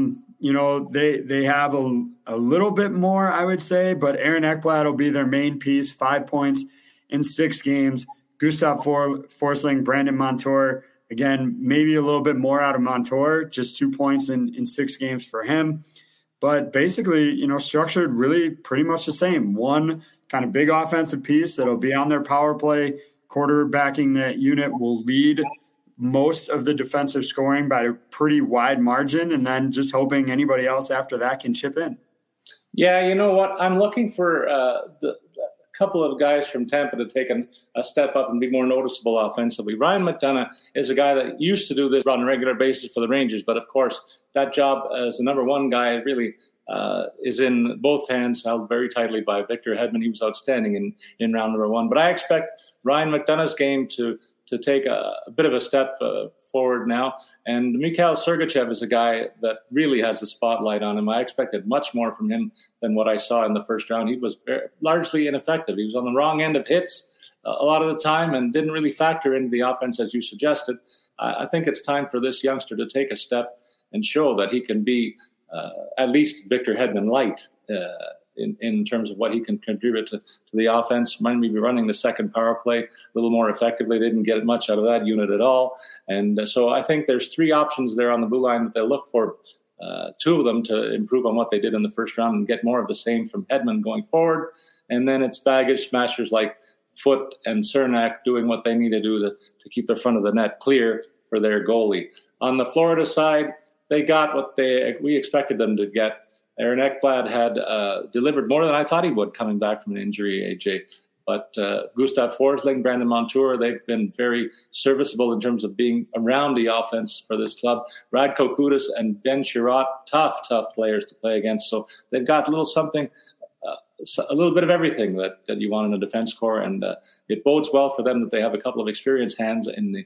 They have a little bit more, I would say, but Aaron Ekblad will be their main piece, 5 points in 6 games. Gustav Forsling, Brandon Montour, again, maybe a little bit more out of Montour, just 2 points in 6 games for him. But basically, structured really pretty much the same. One kind of big offensive piece that'll be on their power play. Quarterbacking that unit will lead most of the defensive scoring by a pretty wide margin, and then just hoping anybody else after that can chip in. Yeah, you know what? I'm looking for a couple of guys from Tampa to take a step up and be more noticeable offensively. Ryan McDonagh is a guy that used to do this on a regular basis for the Rangers, but of course that job as the number one guy really is in both hands, held very tightly by Victor Hedman. He was outstanding in round number 1. But I expect Ryan McDonagh's game to take a bit of a step forward now. And Mikhail Sergachev is a guy that really has the spotlight on him. I expected much more from him than what I saw in the first round. He was largely ineffective. He was on the wrong end of hits a lot of the time and didn't really factor into the offense as you suggested. I think it's time for this youngster to take a step and show that he can be at least Victor Hedman light in terms of what he can contribute to the offense. Might be running the second power play a little more effectively. They didn't get much out of that unit at all. And so I think there's three options there on the blue line that they'll look for, two of them to improve on what they did in the first round and get more of the same from Hedman going forward. And then it's baggage smashers like Foote and Cernak doing what they need to do to keep the front of the net clear for their goalie. On the Florida side, they got what we expected them to get. Aaron Ekblad had delivered more than I thought he would coming back from an injury, AJ. But Gustav Forsling, Brandon Montour, they've been very serviceable in terms of being around the offense for this club. Radko Gudas and Ben Chiarot, tough players to play against. So they've got a little bit of everything that you want in a defense corps, and it bodes well for them that they have a couple of experienced hands in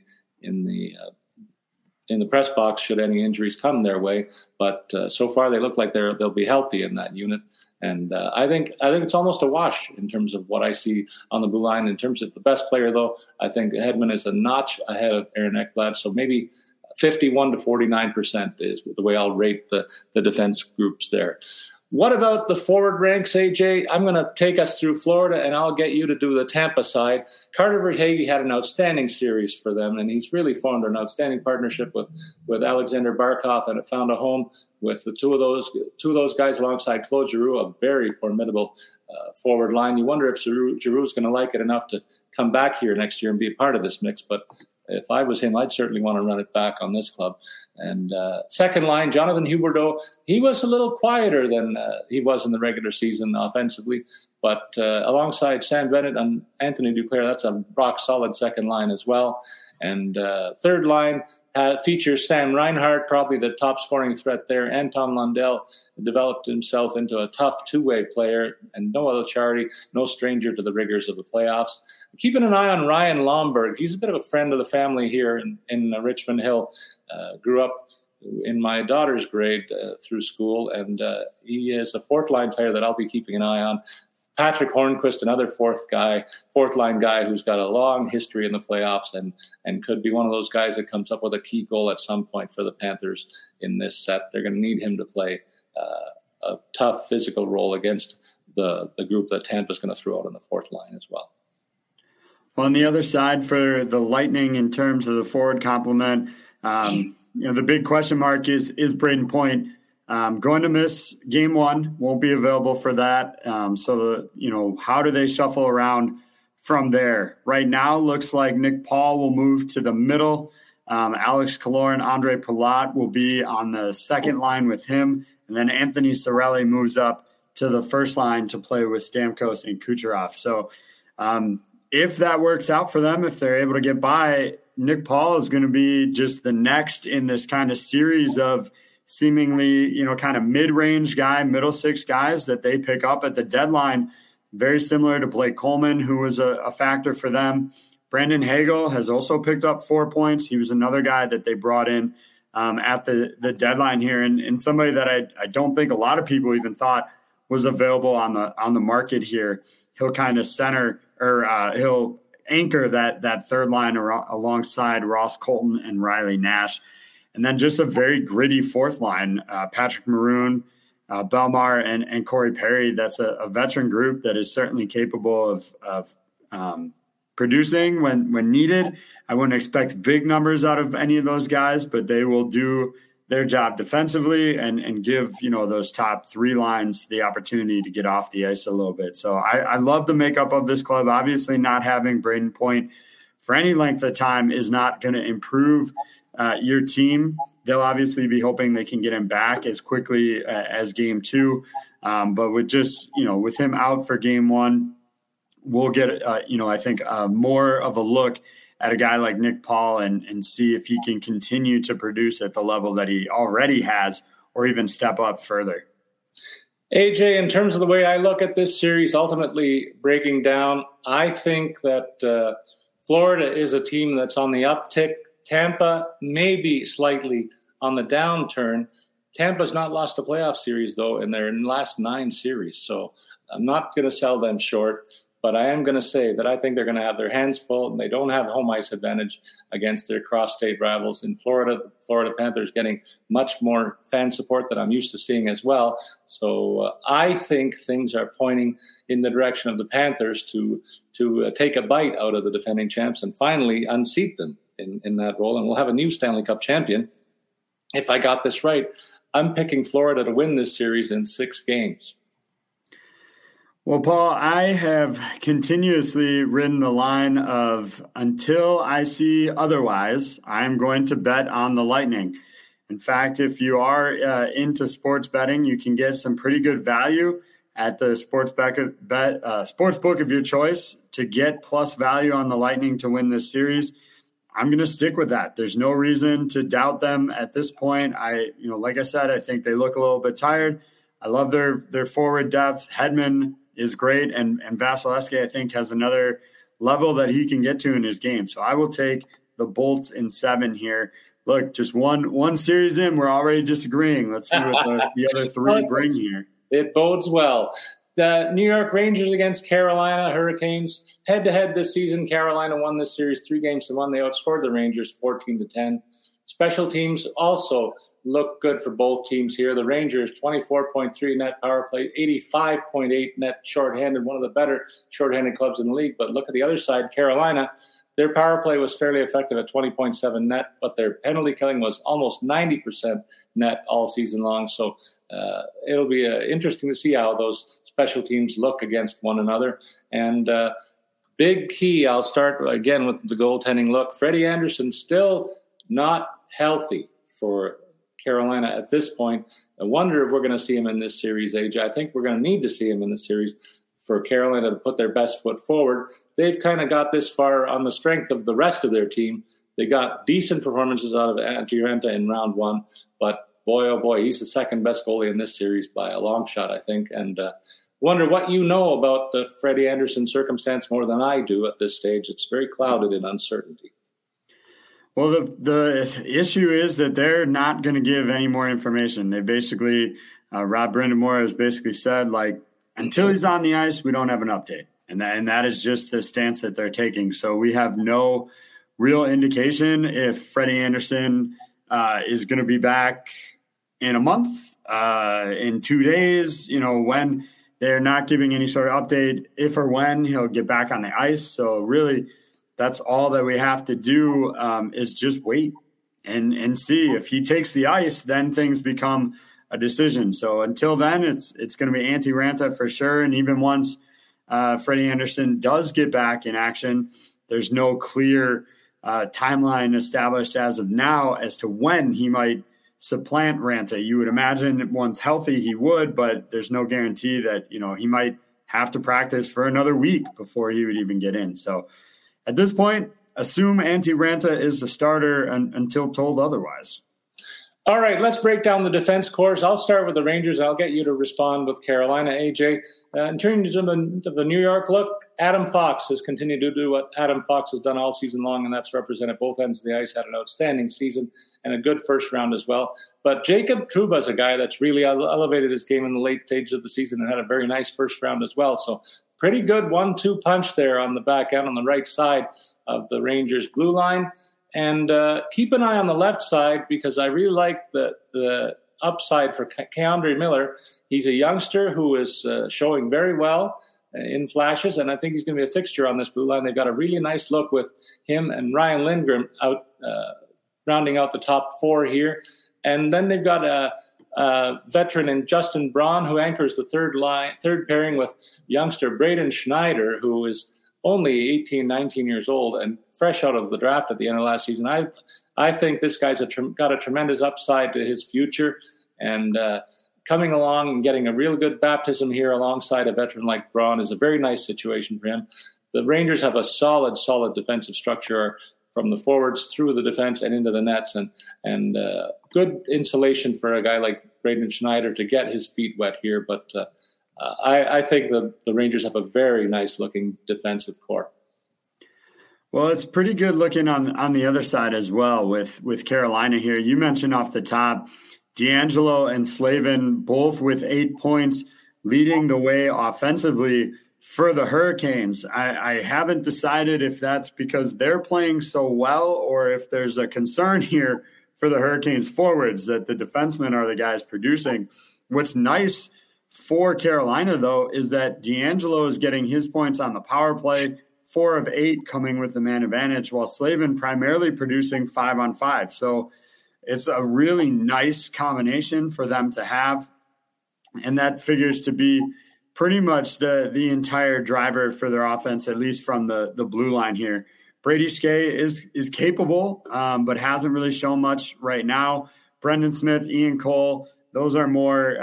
the press box should any injuries come their way. But so far they look like they'll be healthy in that unit. And I think it's almost a wash in terms of what I see on the blue line. In terms of the best player, though, I think Hedman is a notch ahead of Aaron Ekblad. So maybe 51 to 49% is the way I'll rate the defense groups there. What about the forward ranks, AJ? I'm going to take us through Florida, and I'll get you to do the Tampa side. Carter Verhaeghe had an outstanding series for them, and he's really formed an outstanding partnership with Alexander Barkov, and it found a home with the two of those guys alongside Claude Giroux, a very formidable forward line. You wonder if Giroux is going to like it enough to come back here next year and be a part of this mix, but if I was him, I'd certainly want to run it back on this club. And second line, Jonathan Huberdeau, he was a little quieter than he was in the regular season offensively. But alongside Sam Bennett and Anthony Duclair, that's a rock-solid second line as well. And third line features Sam Reinhart, probably the top-scoring threat there. Anton Lundell developed himself into a tough two-way player, and Noah Acciari, no stranger to the rigors of the playoffs. Keeping an eye on Ryan Lomberg. He's a bit of a friend of the family here in Richmond Hill. Grew up in my daughter's grade through school, and he is a fourth-line player that I'll be keeping an eye on. Patrick Hornquist, another fourth-line guy who's got a long history in the playoffs and could be one of those guys that comes up with a key goal at some point for the Panthers in this set. They're going to need him to play a tough physical role against the group that Tampa's going to throw out on the fourth line as well. On the other side for the Lightning in terms of the forward complement, the big question mark is Brayden Point going to miss game one, won't be available for that. How do they shuffle around from there? Right now, looks like Nick Paul will move to the middle. Alex Killorn, Andre Palat will be on the second line with him. And then Anthony Cirelli moves up to the first line to play with Stamkos and Kucherov. So if that works out for them, if they're able to get by, Nick Paul is going to be just the next in this kind of series of seemingly, kind of mid-range guy, middle six guys that they pick up at the deadline, very similar to Blake Coleman, who was a factor for them. Brandon Hagel has also picked up 4 points. He was another guy that they brought in at the deadline here, and somebody that I don't think a lot of people even thought was available on the market here. He'll kind of center he'll anchor that third line alongside Ross Colton and Riley Nash. And then just a very gritty fourth line, Patrick Maroon, Belmar, and Corey Perry. That's a veteran group that is certainly capable of producing when needed. I wouldn't expect big numbers out of any of those guys, but they will do their job defensively and give, those top three lines the opportunity to get off the ice a little bit. So I love the makeup of this club. Obviously, not having Brayden Point for any length of time is not going to improve your team. They'll obviously be hoping they can get him back as quickly as game two. But with just, with him out for game one, we'll get, I think more of a look at a guy like Nick Paul and see if he can continue to produce at the level that he already has or even step up further. AJ, in terms of the way I look at this series, ultimately breaking down, I think that Florida is a team that's on the uptick Tampa maybe slightly on the downturn. Tampa's not lost a playoff series, though, in their last 9 series. So I'm not going to sell them short, but I am going to say that I think they're going to have their hands full, and they don't have home ice advantage against their cross-state rivals. In Florida, the Florida Panthers getting much more fan support than I'm used to seeing as well. So I think things are pointing in the direction of the Panthers to take a bite out of the defending champs and finally unseat them in that role. And we'll have a new Stanley Cup champion. If I got this right, I'm picking Florida to win this series in 6 games. Well, Paul, I have continuously ridden the line of until I see otherwise, I'm going to bet on the Lightning. In fact, if you are into sports betting, you can get some pretty good value at the sportsbook of your choice to get plus value on the Lightning to win this series. I'm going to stick with that. There's no reason to doubt them at this point. Like I said, I think they look a little bit tired. I love their forward depth. Hedman is great, and Vasilevsky, I think, has another level that he can get to in his game. So I will take the Bolts in 7 here. Look, just one series in, we're already disagreeing. Let's see what the other 3 bring here. It bodes well. The New York Rangers against Carolina Hurricanes. Head-to-head this season, Carolina won this series 3-1. They outscored the Rangers 14-10. Special teams also look good for both teams here. The Rangers, 24.3 net power play, 85.8 net shorthanded, one of the better shorthanded clubs in the league. But look at the other side, Carolina. Their power play was fairly effective at 20.7 net, but their penalty killing was almost 90% net all season long. So it'll be interesting to see how those special teams look against one another. And big key, I'll start again with the goaltending look. Freddie Anderson still not healthy for Carolina at this point. I wonder if we're going to see him in this series, AJ. I think we're going to need to see him in this series for Carolina to put their best foot forward. They've kind of got this far on the strength of the rest of their team. They got decent performances out of Antti Raanta in round 1, but boy, oh boy, he's the second best goalie in this series by a long shot, I think. And wonder what you know about the Freddie Anderson circumstance more than I do at this stage. It's very clouded in uncertainty. Well, the issue is that they're not going to give any more information. They basically, Rob Brind'Amour has basically said, until he's on the ice, we don't have an update. And that is just the stance that they're taking. So we have no real indication if Freddie Anderson is going to be back in a month, in 2 days, when they're not giving any sort of update, if or when he'll get back on the ice. So really, that's all that we have to do is just wait and see. If he takes the ice, then things become a decision. So until then, it's going to be Antti Raanta for sure. And even once Freddie Anderson does get back in action, there's no clear timeline established as of now as to when he might supplant Raanta. You would imagine once healthy he would, but there's no guarantee that he might have to practice for another week before he would even get in. So at this point, assume Antti Raanta is the starter until told otherwise. All right, let's break down the defense course. I'll start with the Rangers. I'll get you to respond with Carolina, AJ. In terms of the New York look, Adam Fox has continued to do what Adam Fox has done all season long, and that's represented both ends of the ice, had an outstanding season and a good first round as well. But Jacob Trouba is a guy that's really elevated his game in the late stages of the season and had a very nice first round as well. So pretty good 1-2 punch there on the back end on the right side of the Rangers blue line. And keep an eye on the left side because I really like the upside for K'Andre Miller. He's a youngster who is showing very well in flashes, and I think he's going to be a fixture on this blue line. They've got a really nice look with him and Ryan Lindgren out rounding out the top 4 here. And then they've got a veteran in Justin Braun who anchors the third pairing with youngster Braden Schneider, who is only 18, 19 years old and fresh out of the draft at the end of last season. I think this guy's got a tremendous upside to his future, and coming along and getting a real good baptism here alongside a veteran like Braun is a very nice situation for him. The Rangers have a solid defensive structure from the forwards through the defense and into the nets, and good insulation for a guy like Braden Schneider to get his feet wet here. But I think the Rangers have a very nice-looking defensive core. Well, it's pretty good looking on the other side as well with Carolina here. You mentioned off the top, D'Angelo and Slavin both with 8 points, leading the way offensively for the Hurricanes. I haven't decided if that's because they're playing so well or if there's a concern here for the Hurricanes forwards that the defensemen are the guys producing. What's nice for Carolina, though, is that D'Angelo is getting his points on the power play, 4 of 8 coming with the man advantage, while Slavin primarily producing 5-on-5. So it's a really nice combination for them to have, and that figures to be pretty much the entire driver for their offense, at least from the blue line here. Brady Skjei is capable, but hasn't really shown much right now. Brendan Smith, Ian Cole, those are more,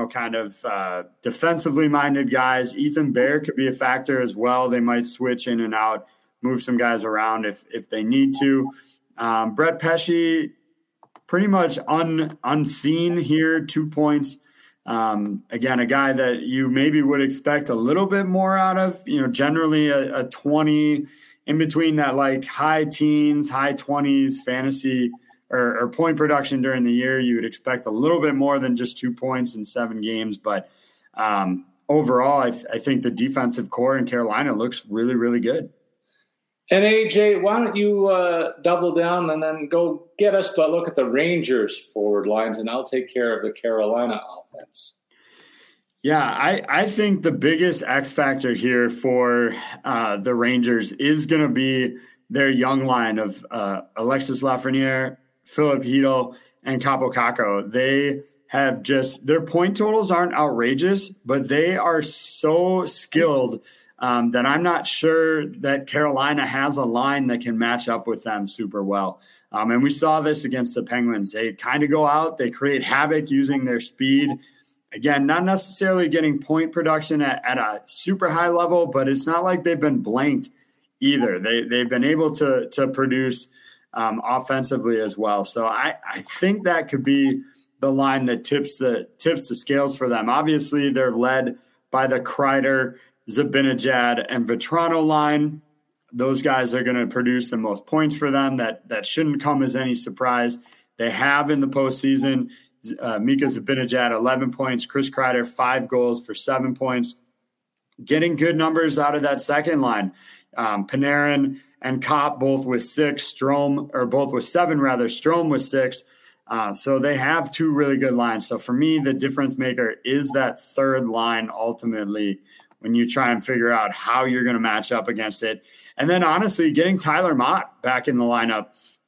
defensively minded guys. Ethan Bear could be a factor as well. They might switch in and out, move some guys around if they need to. Brett Pesce, pretty much unseen here, 2 points. Again, a guy that you maybe would expect a little bit more out of, generally a 20 in between that, like high teens, high 20s fantasy or point production during the year. You would expect a little bit more than just 2 points in 7 games. But overall, I think the defensive core in Carolina looks really, really good. And AJ, why don't you double down and then go get us to look at the Rangers forward lines, and I'll take care of the Carolina offense. Yeah, I think the biggest X factor here for the Rangers is going to be their young line of Alexis Lafreniere, Philip Hedl, and Capo Caco. They have their point totals aren't outrageous, but they are so skilled that I'm not sure that Carolina has a line that can match up with them super well. And we saw this against the Penguins. They kind of go out, they create havoc using their speed. Again, not necessarily getting point production at a super high level, but it's not like they've been blanked either. They've been able to produce offensively as well. So I think that could be the line that tips the scales for them. Obviously, they're led by the Kreider, Zibanejad, and Vetrano line. Those guys are going to produce the most points for them. That shouldn't come as any surprise. They have in the postseason. Mika Zibanejad, 11 points. Chris Kreider, 5 goals for 7 points. Getting good numbers out of that second line. Panarin and Kopp both with 6. Both with 7 rather. Strome with 6. So they have 2 really good lines. So for me, the difference maker is that third line ultimately when you try and figure out how you're going to match up against it. And then honestly, getting Tyler Mott back in the lineup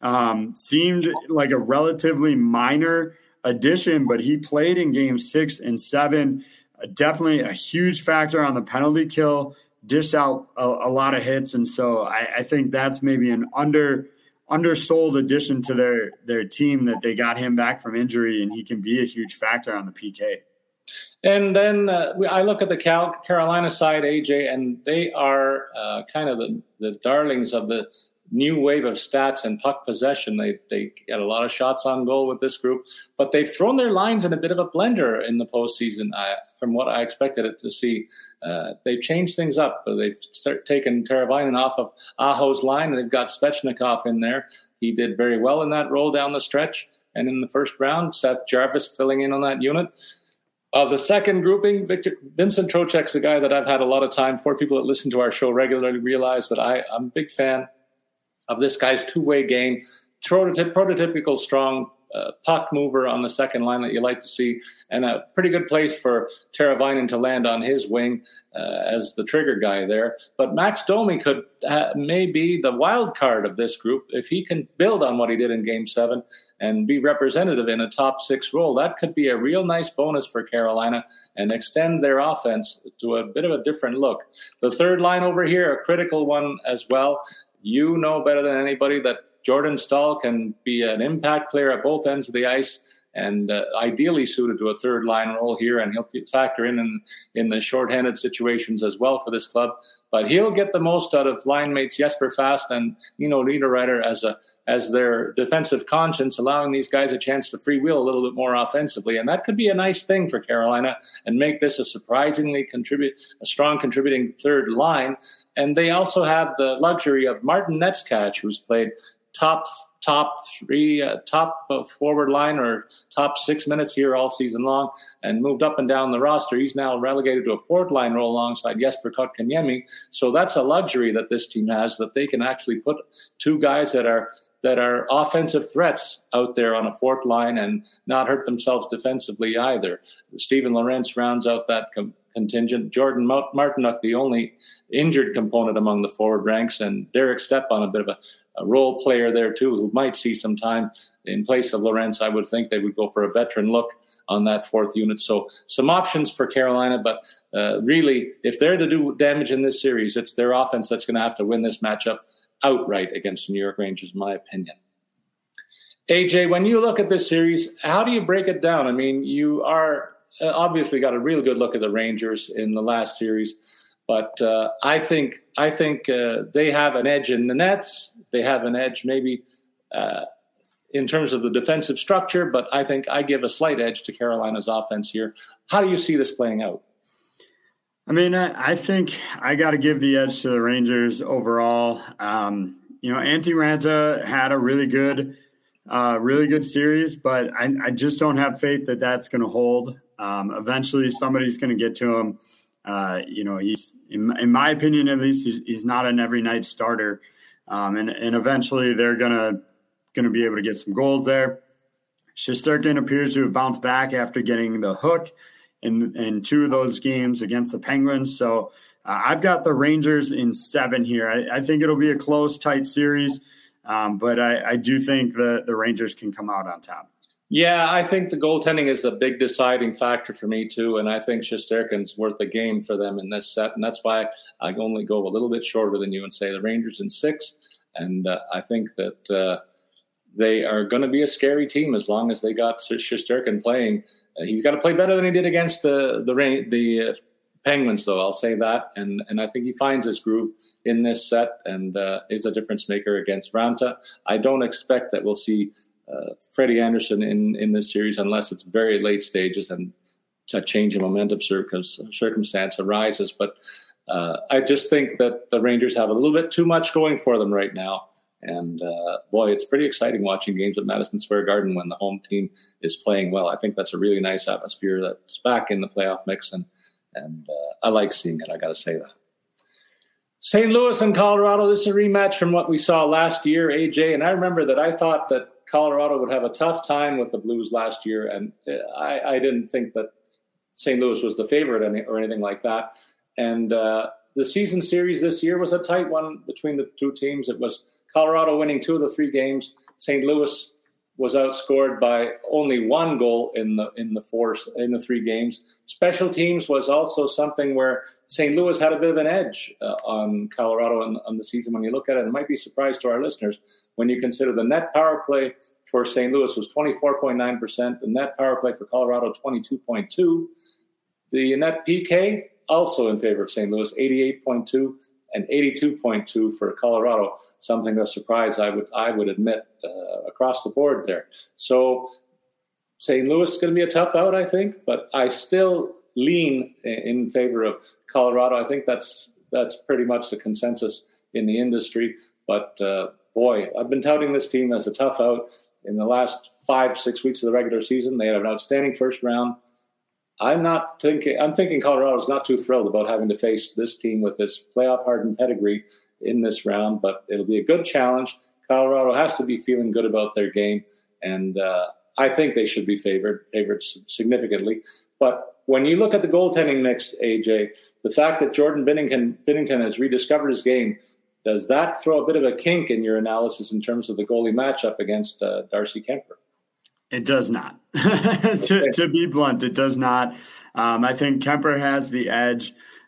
seemed like a relatively minor addition, but he played in games 6 and 7. Definitely a huge factor on the penalty kill, dished out a lot of hits. And so I think that's maybe an undersold addition to their team, that they got him back from injury and he can be a huge factor on the PK. And then I look at the Carolina side, AJ, and they are kind of the darlings of the new wave of stats and puck possession. They get a lot of shots on goal with this group, but they've thrown their lines in a bit of a blender in the postseason from what I expected it to see. They've changed things up. They've taken Teravainen off of Aho's line, and they've got Svechnikov in there. He did very well in that role down the stretch. And in the first round, Seth Jarvis filling in on that unit. The second grouping, Vincent Trocheck's the guy that I've had a lot of time for. People that listen to our show regularly realize that I'm a big fan of this guy's two-way game, prototypical strong puck mover on the second line that you like to see, and a pretty good place for Teravainen to land on his wing as the trigger guy there. But Max Domi could may be the wild card of this group. If he can build on what he did in Game 7 and be representative in a top 6 role, that could be a real nice bonus for Carolina and extend their offense to a bit of a different look. The third line over here, a critical one as well. You know better than anybody that Jordan Staal can be an impact player at both ends of the ice, and ideally suited to a third line role here, and he'll factor in the shorthanded situations as well for this club. But he'll get the most out of line mates Jesper Fast and Nino Niederreiter as their defensive conscience, allowing these guys a chance to freewheel a little bit more offensively. And that could be a nice thing for Carolina and make this a surprisingly strong contributing third line. And they also have the luxury of Martin Netzkach, who's played top forward line or top 6 minutes here all season long and moved up and down the roster. He's now relegated to a fourth line role alongside Jesper Kotkaniemi. So that's a luxury that this team has, that they can actually put two guys that are offensive threats out there on a fourth line and not hurt themselves defensively either. Steven Lorentz rounds out that contingent. Jordan Martinook, the only injured component among the forward ranks, and Derek Stepan, a bit of a role player there too, who might see some time in place of Lorentz. I would think they would go for a veteran look on that fourth unit. So some options for Carolina, but really, if they're to do damage in this series, it's their offense that's going to have to win this matchup outright against the New York Rangers, in my opinion. AJ, when you look at this series, how do you break it down? I mean, you are obviously got a real good look at the Rangers in the last series, but I think they have an edge in the nets. They have an edge maybe in terms of the defensive structure, but I think I give a slight edge to Carolina's offense here. How do you see this playing out? I mean, I think I got to give the edge to the Rangers overall. Antti Raanta had a really good series, but I just don't have faith that that's going to hold. Eventually, somebody's going to get to him. He's, in my opinion, at least, he's not an every night starter, and eventually they're going to be able to get some goals there. Shesterkin appears to have bounced back after getting the hook in two of those games against the Penguins. So I've got the Rangers in 7 here. I think it'll be a close, tight series, but I do think the Rangers can come out on top. Yeah, I think the goaltending is a big deciding factor for me too, and I think Shesterkin's worth a game for them in this set, and that's why I only go a little bit shorter than you and say the Rangers in 6, and I think that they are going to be a scary team as long as they got Shesterkin playing. He's got to play better than he did against the Penguins, though. I'll say that, and I think he finds his groove in this set and is a difference maker against Raanta. I don't expect that we'll see Freddie Anderson in this series unless it's very late stages and a change in momentum circumstance arises. But I just think that the Rangers have a little bit too much going for them right now. And, boy, it's pretty exciting watching games at Madison Square Garden when the home team is playing well. I think that's a really nice atmosphere that's back in the playoff mix, and I like seeing it, I got to say that. St. Louis and Colorado, this is a rematch from what we saw last year, AJ, and I remember that I thought that Colorado would have a tough time with the Blues last year, and I didn't think that St. Louis was the favorite or anything like that. And the season series this year was a tight one between the two teams. It was Colorado winning 2 of the 3 games. St. Louis was outscored by only 1 goal in the 3 games. Special teams was also something where St. Louis had a bit of an edge on Colorado on the season. When you look at it, it might be a surprise to our listeners when you consider the net power play for St. Louis was 24.9%, the net power play for Colorado 22.2%. The net PK also in favor of St. Louis, 88.2%. And 82.2 for Colorado, something of a surprise, I would admit, across the board there. So St. Louis is going to be a tough out, I think, but I still lean in favor of Colorado. I think that's pretty much the consensus in the industry. But, boy, I've been touting this team as a tough out. In the last 5-6 weeks of the regular season, they had an outstanding first round. I'm thinking Colorado's not too thrilled about having to face this team with this playoff-hardened pedigree in this round, but it'll be a good challenge. Colorado has to be feeling good about their game, and I think they should be favored significantly. But when you look at the goaltending mix, AJ, the fact that Jordan Binnington has rediscovered his game, does that throw a bit of a kink in your analysis in terms of the goalie matchup against Darcy Kemper? It does not. to be blunt, it does not. I think Kemper has the edge.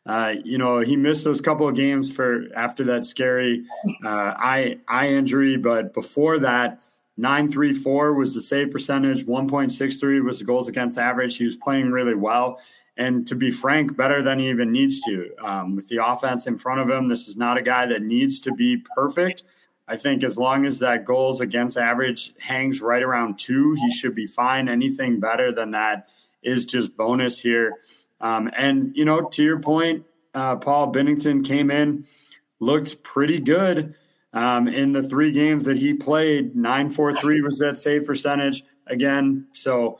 He missed those couple of games after that scary eye injury, but before that, 9.34 was the save percentage, 1.63 was the goals against average. He was playing really well. And to be frank, better than he even needs to. With the offense in front of him, this is not a guy that needs to be perfect. I think as long as that goals against average hangs right around 2, he should be fine. Anything better than that is just bonus here. To your point, Paul Binnington came in, looked pretty good in the 3 games that he played. 9.43 was that save percentage again. So,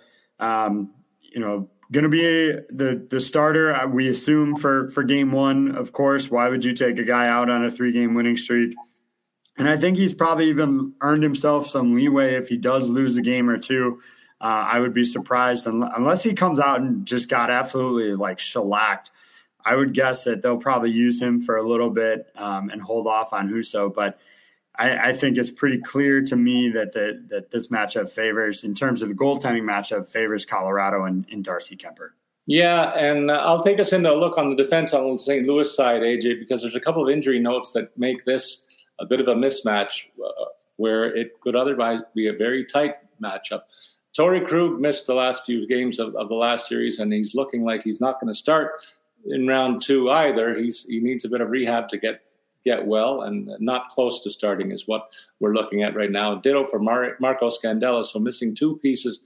going to be the starter, we assume, for game 1, of course. Why would you take a guy out on a 3-game winning streak? And I think he's probably even earned himself some leeway if he does lose a game or 2. I would be surprised unless he comes out and just got absolutely shellacked. I would guess that they'll probably use him for a little bit and hold off on Husso. But I think it's pretty clear to me that this matchup favors, in terms of the goaltending matchup, favors Colorado and Darcy Kuemper. Yeah, and I'll take us into a look on the defense on the St. Louis side, AJ, because there's a couple of injury notes that make this a bit of a mismatch where it could otherwise be a very tight matchup. Torrey Krug missed the last few games of the last series, and he's looking like he's not going to start in round 2 either. He needs a bit of rehab to get well, and not close to starting is what we're looking at right now. Ditto for Marco Scandella, so missing 2 pieces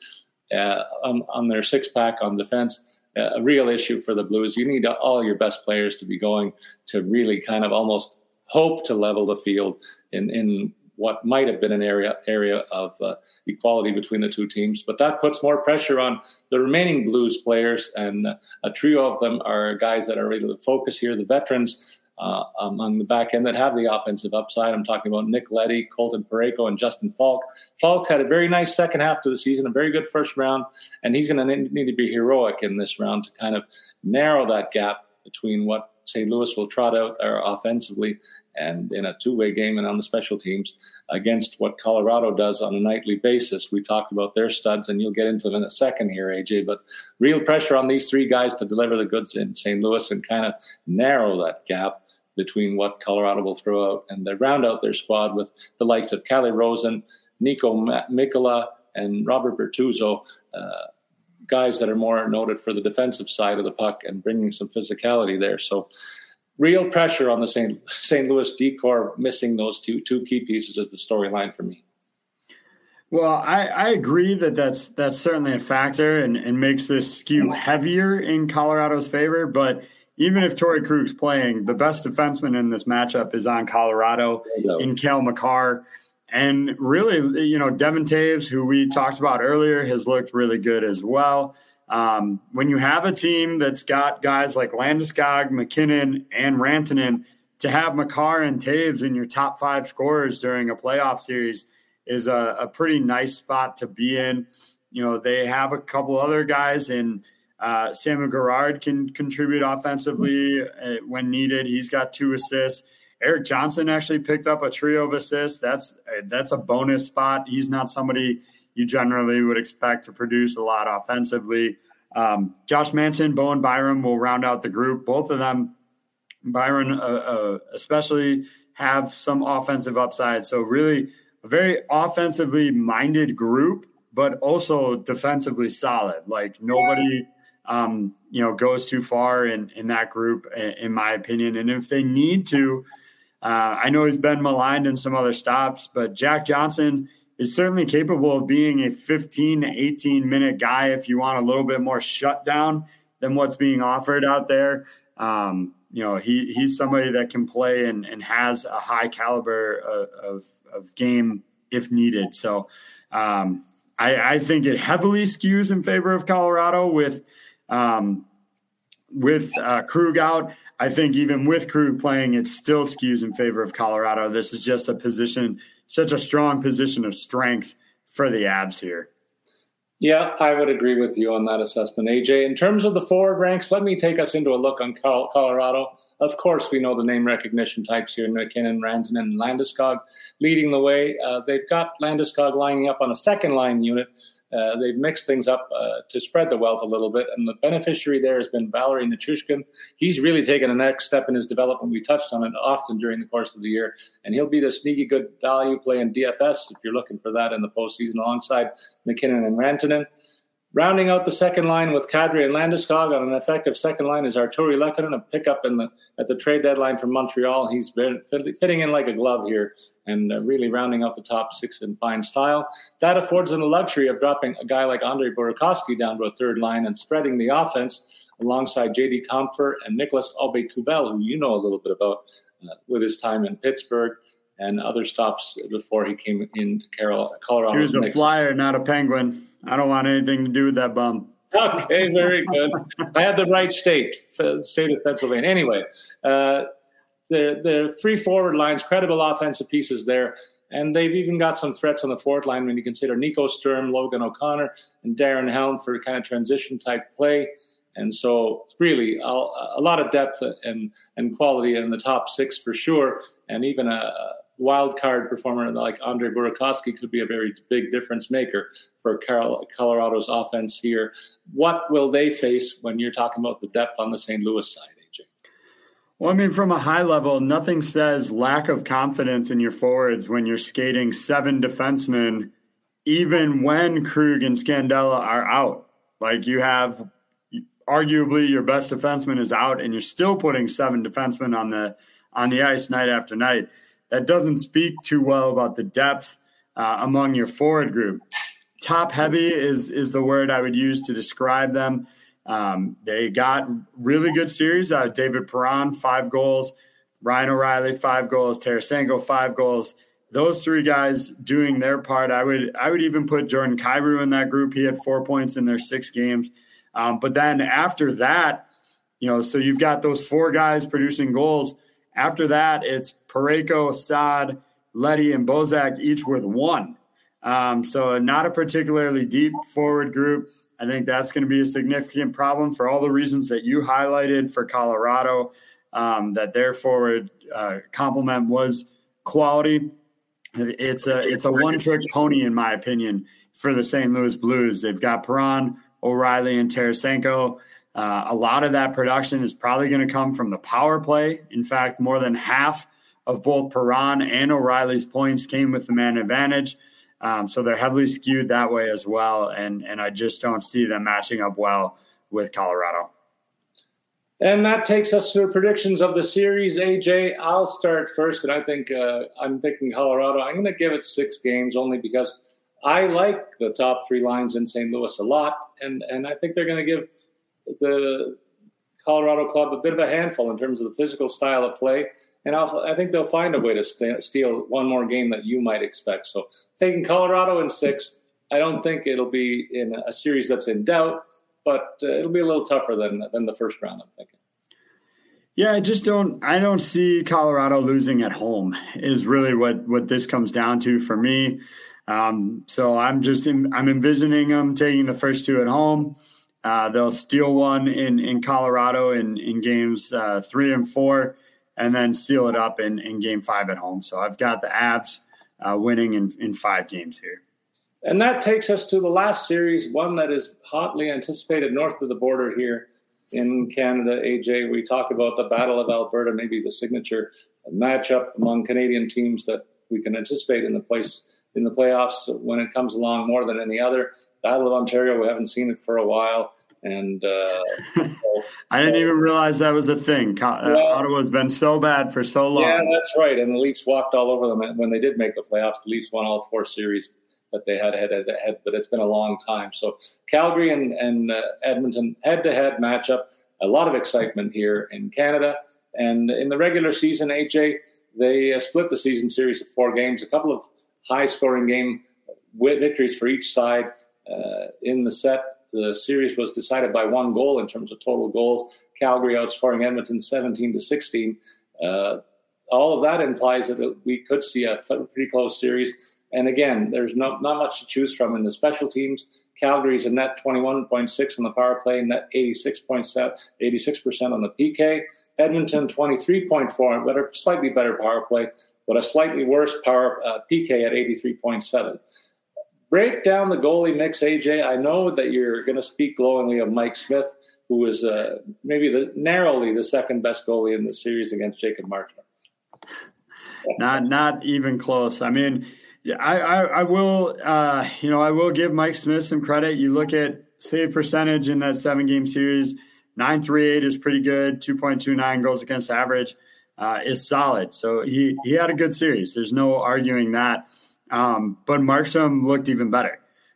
on their 6-pack on defense. A real issue for the Blues. You need all your best players to be going to really kind of almost hope to level the field in what might have been an area of equality between the 2 teams. But that puts more pressure on the remaining Blues players, and a trio of them are guys that are ready to focus here. The veterans among the back end that have the offensive upside. I'm talking about Nick Leddy, Colton Parayko, and Justin Falk. Falk had a very nice second half to the season, a very good first round, and he's going to need to be heroic in this round to kind of narrow that gap between what St. Louis will trot out offensively and in a 2-way game and on the special teams against what Colorado does on a nightly basis. We talked about their studs, and you'll get into them in a second here, AJ, but real pressure on these 3 guys to deliver the goods in St. Louis and kind of narrow that gap between what Colorado will throw out. And they round out their squad with the likes of Calle Rosen, Nico Mikkola, and Robert Bertuzzo, guys that are more noted for the defensive side of the puck and bringing some physicality there. So real pressure on the St. Louis decor. Missing those two key pieces is the storyline for me. Well, I agree that's certainly a factor and makes this skew heavier in Colorado's favor. But even if Torrey Krug's playing, the best defenseman in this matchup is on Colorado in Cale Makar. And really, Devin Taves, who we talked about earlier, has looked really good as well. When you have a team that's got guys like Landeskog, McKinnon, and Rantanen, to have Makar and Taves in your top 5 scorers during a playoff series is a pretty nice spot to be in. They have a couple other guys in Samuel Girard can contribute offensively when needed. He's got 2 assists. Eric Johnson actually picked up a trio of assists. That's a bonus spot. He's not somebody you generally would expect to produce a lot offensively. Josh Manson, Bowen Byram will round out the group. Both of them, Byron especially, have some offensive upside. So really a very offensively minded group, but also defensively solid. Nobody goes too far in that group, in my opinion. And if they need to, I know he's been maligned in some other stops, but Jack Johnson is certainly capable of being a 15 to 18-minute guy if you want a little bit more shutdown than what's being offered out there. He's somebody that can play and has a high caliber of game if needed. So I think it heavily skews in favor of Colorado with Krug out. I think even with Krug playing, it still skews in favor of Colorado. This is just such a strong position of strength for the Avs here. Yeah, I would agree with you on that assessment, AJ. In terms of the forward ranks, let me take us into a look on Colorado. Of course, we know the name recognition types here, McKinnon, Rantanen, and Landeskog leading the way. They've got Landeskog lining up on a second-line unit They've mixed things up to spread the wealth a little bit, and the beneficiary there has been Valery Nichushkin. He's really taken a next step in his development. We touched on it often during the course of the year, and he'll be the sneaky good value play in DFS if you're looking for that in the postseason alongside McKinnon and Rantanen. Rounding out the second line with Kadri and Landeskog on an effective second line is Arturi Lehkonen, a pickup at the trade deadline from Montreal. He's been fitting in like a glove here and really rounding out the top six in fine style. That affords them the luxury of dropping a guy like Andrei Burakovsky down to a third line and spreading the offense alongside J.D. Compher and Nicholas Aube-Kubel, who you know a little bit about with his time in Pittsburgh and other stops before he came into Colorado. He was a Flyer, not a Penguin. I don't want anything to do with that bum. Okay, very good. I had the right state of Pennsylvania. Anyway, the three forward lines, credible offensive pieces there, and they've even got some threats on the fourth line when you consider Nico Sturm, Logan O'Connor, and Darren Helm for kind of transition-type play. And so really a lot of depth and quality in the top six for sure, and even a wild card performer like Andrei Burakovsky could be a very big difference maker for Colorado's offense here. What will they face when you're talking about the depth on the St. Louis side, AJ? Well, I mean, from a high level, nothing says lack of confidence in your forwards when you're skating 7 defensemen, even when Krug and Scandella are out. Like, you have arguably your best defenseman is out, and you're still putting 7 defensemen on the ice night after night. That doesn't speak too well about the depth among your forward group. Top heavy is the word I would use to describe them. They got really good series out of David Perron, 5 goals, Ryan O'Reilly, 5 goals, Tarasenko, 5 goals. Those 3 guys doing their part. I would even put Jordan Kyrou in that group. He had 4 points in their 6 games. But then after that, so you've got those 4 guys producing goals. After that, it's Parayko, Saad, Leddy, and Bozak, each with 1. So not a particularly deep forward group. I think that's going to be a significant problem for all the reasons that you highlighted for Colorado, that their forward complement was quality. It's a one-trick pony, in my opinion, for the St. Louis Blues. They've got Perron, O'Reilly, and Tarasenko. A lot of that production is probably going to come from the power play. In fact, more than half of both Perron and O'Reilly's points came with the man advantage. So they're heavily skewed that way as well. And I just don't see them matching up well with Colorado. And that takes us to the predictions of the series. AJ, I'll start first, and I think I'm picking Colorado. I'm going to give it 6 games only because I like the top 3 lines in St. Louis a lot, and I think they're going to give the Colorado club a bit of a handful in terms of the physical style of play. And I think they'll find a way to steal one more game that you might expect. So taking Colorado in 6, I don't think it'll be in a series that's in doubt, but it'll be a little tougher than the first round, I'm thinking. Yeah, I don't see Colorado losing at home is really what this comes down to for me. So I'm envisioning them taking the first 2 at home. They'll steal one in Colorado in games 3 and 4, and then seal it up in game 5 at home. So I've got the Avs winning in 5 games here. And that takes us to the last series, one that is hotly anticipated north of the border here in Canada. AJ, we talk about the Battle of Alberta, maybe the signature matchup among Canadian teams that we can anticipate in the playoffs when it comes along more than any other. Battle of Ontario, we haven't seen it for a while. And I didn't even realize that was a thing. Ottawa's been so bad for so long. Yeah, that's right. And the Leafs walked all over them when they did make the playoffs. The Leafs won all 4 series that they had head-to-head, but it's been a long time. So Calgary and Edmonton head-to-head matchup. A lot of excitement here in Canada. And in the regular season, AJ, they split the season series of 4 games, a couple of high-scoring game victories for each side. In the set, the series was decided by 1 goal in terms of total goals. Calgary outscoring Edmonton 17-16. All of that implies that we could see a pretty close series. And again, there's not much to choose from in the special teams. Calgary's a net 21.6 on the power play, net 86% on the PK. Edmonton 23.4, but a slightly better power play, but a slightly worse PK at 83.7. break down the goalie mix, AJ. I know that you're going to speak glowingly of Mike Smith, who was maybe narrowly the second best goalie in the series against Jacob Markstrom. Not even close. I mean, I will I will give Mike Smith some credit. You look at save percentage in that 7-game series, .938 is pretty good. 2.29 goals against average is solid. So he had a good series. There's no arguing that. But Markstrom looked even better.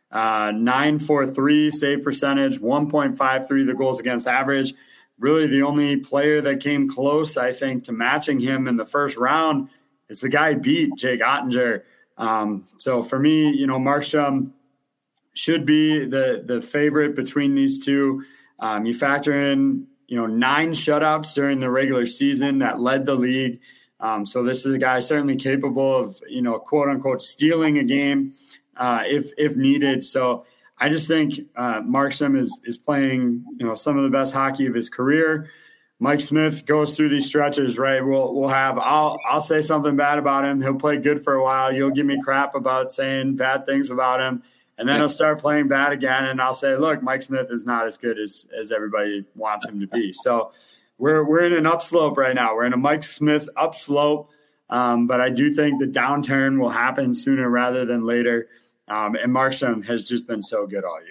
9.43 save percentage, 1.53 the goals against average. Really the only player that came close, I think, to matching him in the first round is the guy beat Jake Ottinger. So for me, Markstrom should be the favorite between these two. You factor in, 9 shutouts during the regular season that led the league. So this is a guy certainly capable of, quote unquote, stealing a game if needed. So I just think Markstrom is playing, some of the best hockey of his career. Mike Smith goes through these stretches, right? We'll have I'll say something bad about him. He'll play good for a while. You'll give me crap about saying bad things about him, and then he'll start playing bad again. And I'll say, look, Mike Smith is not as good as everybody wants him to be. So we're in an upslope right now. We're in a Mike Smith upslope, but I do think the downturn will happen sooner rather than later. And Markstrom has just been so good all year.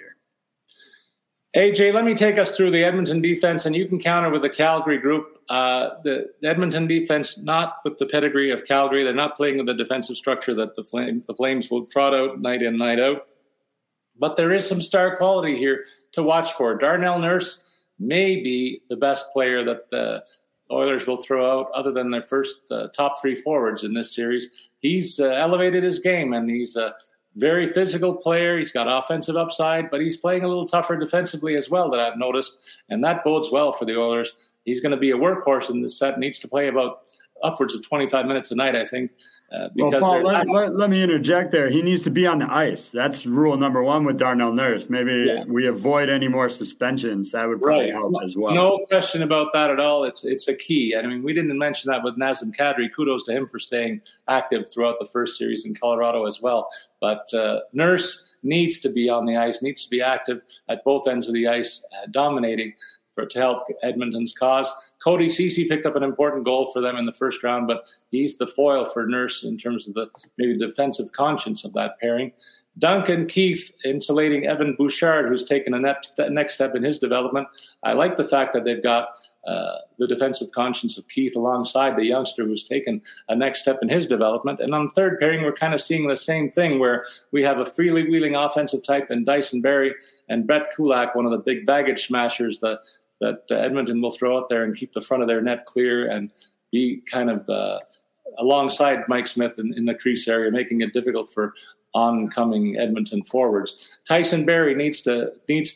AJ, let me take us through the Edmonton defense, and you can counter with the Calgary group. The Edmonton defense, not with the pedigree of Calgary. They're not playing with the defensive structure that the Flames will trot out night in, night out. But there is some star quality here to watch for. Darnell Nurse may be the best player that the Oilers will throw out other than their first top 3 forwards in this series. He's elevated his game, and he's very physical player. He's got offensive upside, but he's playing a little tougher defensively as well that I've noticed, and that bodes well for the Oilers. He's going to be a workhorse in this set, needs to play about upwards of 25 minutes a night, I think. Because Paul, let me interject there. He needs to be on the ice. That's rule number 1 with Darnell Nurse. Maybe we avoid any more suspensions. That would probably help as well. No question about that at all. It's a key. I mean, we didn't mention that with Nazem Kadri. Kudos to him for staying active throughout the first series in Colorado as well. But Nurse needs to be on the ice, needs to be active at both ends of the ice, dominating to help Edmonton's cause. Cody Ceci picked up an important goal for them in the first round, but he's the foil for Nurse in terms of the maybe defensive conscience of that pairing. Duncan Keith insulating Evan Bouchard, who's taken a next step in his development. I like the fact that they've got the defensive conscience of Keith alongside the youngster who's taken a next step in his development. And on the third pairing, we're kind of seeing the same thing where we have a freely-wheeling offensive type in Dyson Barrie and Brett Kulak, one of the big baggage smashers that Edmonton will throw out there and keep the front of their net clear and be kind of alongside Mike Smith in the crease area, making it difficult for oncoming Edmonton forwards. Tyson Barrie needs to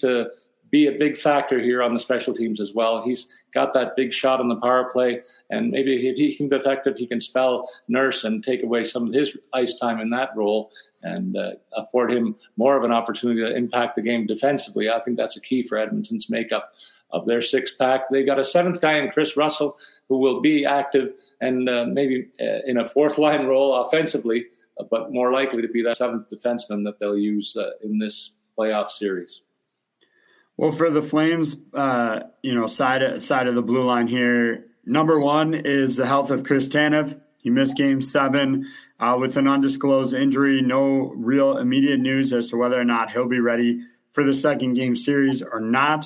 be a big factor here on the special teams as well. He's got that big shot on the power play, and maybe if he can be effective, he can spell Nurse and take away some of his ice time in that role and afford him more of an opportunity to impact the game defensively. I think that's a key for Edmonton's makeup of their 6-pack. They got a 7th guy in Chris Russell who will be active and maybe in a 4th-line role offensively, but more likely to be that 7th defenseman that they'll use in this playoff series. Well, for the Flames, side of the blue line here, number 1 is the health of Chris Tanev. He missed Game 7 with an undisclosed injury. No real immediate news as to whether or not he'll be ready for the 2nd-game series or not.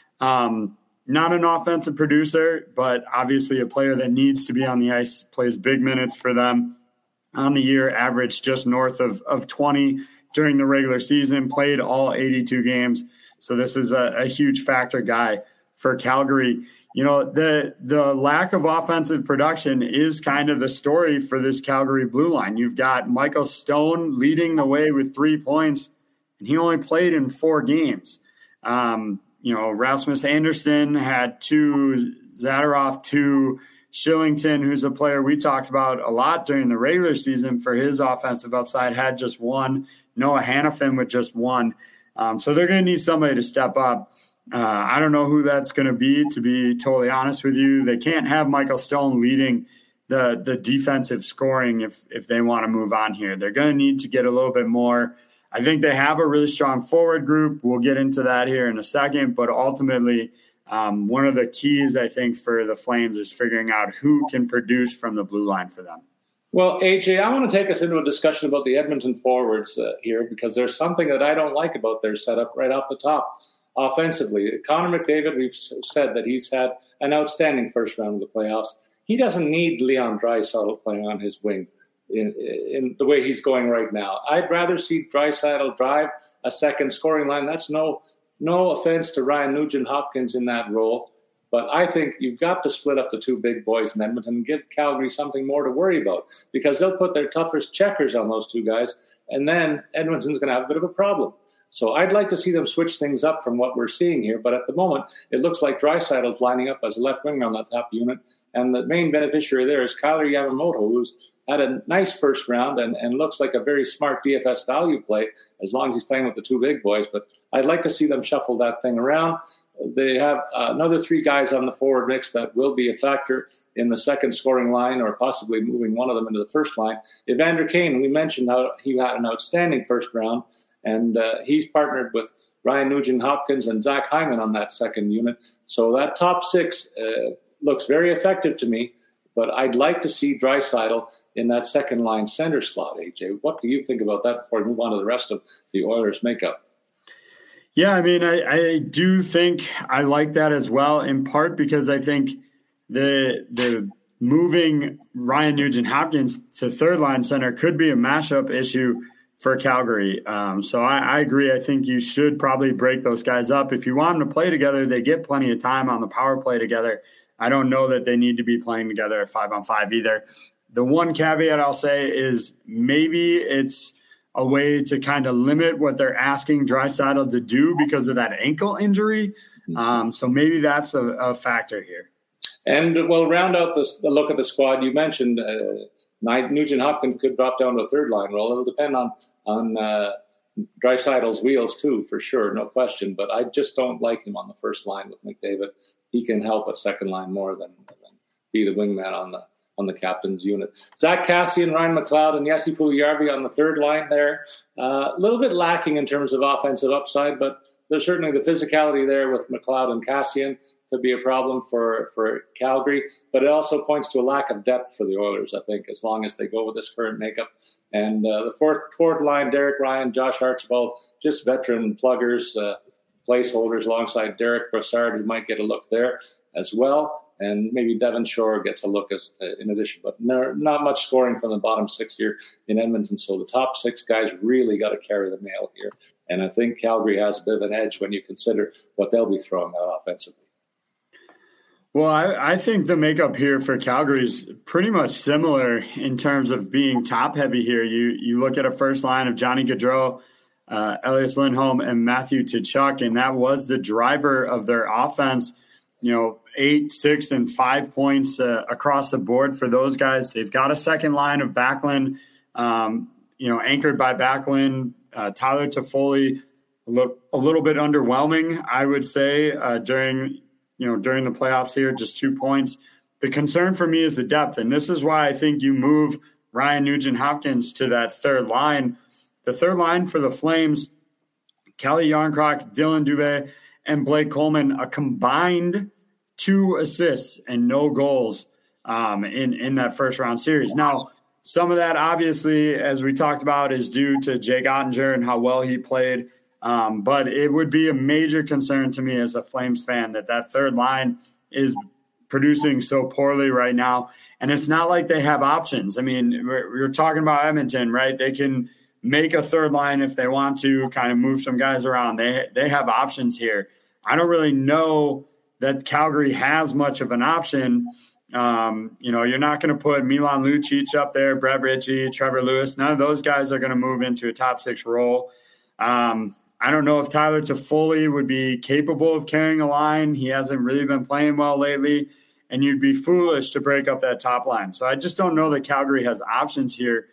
Not an offensive producer, but obviously a player that needs to be on the ice, plays big minutes for them. On the year, averaged just north of 20 during the regular season, played all 82 games. So this is a huge factor guy for Calgary. The lack of offensive production is kind of the story for this Calgary blue line. You've got Michael Stone leading the way with 3 points, and he only played in 4 games. Rasmus Anderson had 2, Zadorov 2, Shillington, who's a player we talked about a lot during the regular season for his offensive upside, had just 1. Noah Hannafin with just 1. So they're going to need somebody to step up. I don't know who that's going to be totally honest with you. They can't have Michael Stone leading the defensive scoring if they want to move on here. They're going to need to get a little bit more I think they have a really strong forward group. We'll get into that here in a second, but ultimately one of the keys, I think, for the Flames is figuring out who can produce from the blue line for them. Well, AJ, I want to take us into a discussion about the Edmonton forwards here, because there's something that I don't like about their setup right off the top. Offensively, Connor McDavid, we've said that he's had an outstanding first round of the playoffs. He doesn't need Leon Draisaitl playing on his wing in the way he's going right now. I'd rather see Draisaitl drive a second scoring line. That's no offense to Ryan Nugent-Hopkins in that role, but I think you've got to split up the two big boys in Edmonton and give Calgary something more to worry about, because they'll put their toughest checkers on those two guys, and then Edmonton's going to have a bit of a problem. So I'd like to see them switch things up from what we're seeing here. But at the moment, it looks like Draisaitl's lining up as a left winger on that top unit. And the main beneficiary there is Kailer Yamamoto, who's had a nice first round and looks like a very smart DFS value play as long as he's playing with the two big boys. But I'd like to see them shuffle that thing around. They have another three guys on the forward mix that will be a factor in the second scoring line, or possibly moving one of them into the first line. Evander Kane, we mentioned how he had an outstanding first round. And he's partnered with Ryan Nugent-Hopkins and Zach Hyman on that second unit. So that top six looks very effective to me. But I'd like to see Draisaitl in that second line center slot, AJ. What do you think about that before we move on to the rest of the Oilers' makeup? Yeah, I mean, I do think I like that as well, in part because I think the moving Ryan Nugent-Hopkins to third line center could be a matchup issue for Calgary. So I agree. I think you should probably break those guys up. If you want them to play together, they get plenty of time on the power play together. I don't know that they need to be playing together at 5-on-5 either. The one caveat I'll say is maybe it's a way to kind of limit what they're asking Draisaitl to do because of that ankle injury. So maybe that's a factor here. And we'll round out the look at the squad. You mentioned Nugent-Hopkins could drop down to a third line role. It'll depend on Draisaitl's wheels too, for sure, no question. But I just don't like him on the first line with McDavid. He can help a second line more than be the wingman on the captain's unit. Zach Kassian, Ryan McLeod, and Jesse Puljujarvi on the third line there. A little bit lacking in terms of offensive upside, but there's certainly the physicality there with McLeod and Kassian. Could be a problem for Calgary, but it also points to a lack of depth for the Oilers, I think, as long as they go with this current makeup. And the fourth line, Derek Ryan, Josh Archibald, just veteran pluggers, placeholders alongside Derek Brassard, who might get a look there as well. And maybe Devon Shore gets a look in addition. But not much scoring from the bottom six here in Edmonton. So the top six guys really got to carry the mail here. And I think Calgary has a bit of an edge when you consider what they'll be throwing out offensively. Well, I think the makeup here for Calgary is pretty much similar in terms of being top-heavy here. You look at a first line of Johnny Gaudreau, Elias Lindholm, and Matthew Tkachuk, and that was the driver of their offense. 8, 6, and 5 points across the board for those guys. They've got a second line of Backlund, anchored by Backlund, Tyler Toffoli, a little bit underwhelming, I would say, during the playoffs here, just 2 points. The concern for me is the depth, and this is why I think you move Ryan Nugent-Hopkins to that third line. The third line for the Flames, Kelly Yarncroc, Dylan Dubé, and Blake Coleman, a combined 2 assists and no goals in that first-round series. Now, some of that, obviously, as we talked about, is due to Jake Ottinger and how well he played. But it would be a major concern to me as a Flames fan that third line is producing so poorly right now. And it's not like they have options. I mean, we're talking about Edmonton, right? They can make a third line if they want to, kind of move some guys around. They have options here. I don't really know that Calgary has much of an option. You're not going to put Milan Lucic up there, Brett Ritchie, Trevor Lewis. None of those guys are going to move into a top 6 role. I don't know if Tyler Toffoli would be capable of carrying a line. He hasn't really been playing well lately, and you'd be foolish to break up that top line. So I just don't know that Calgary has options here.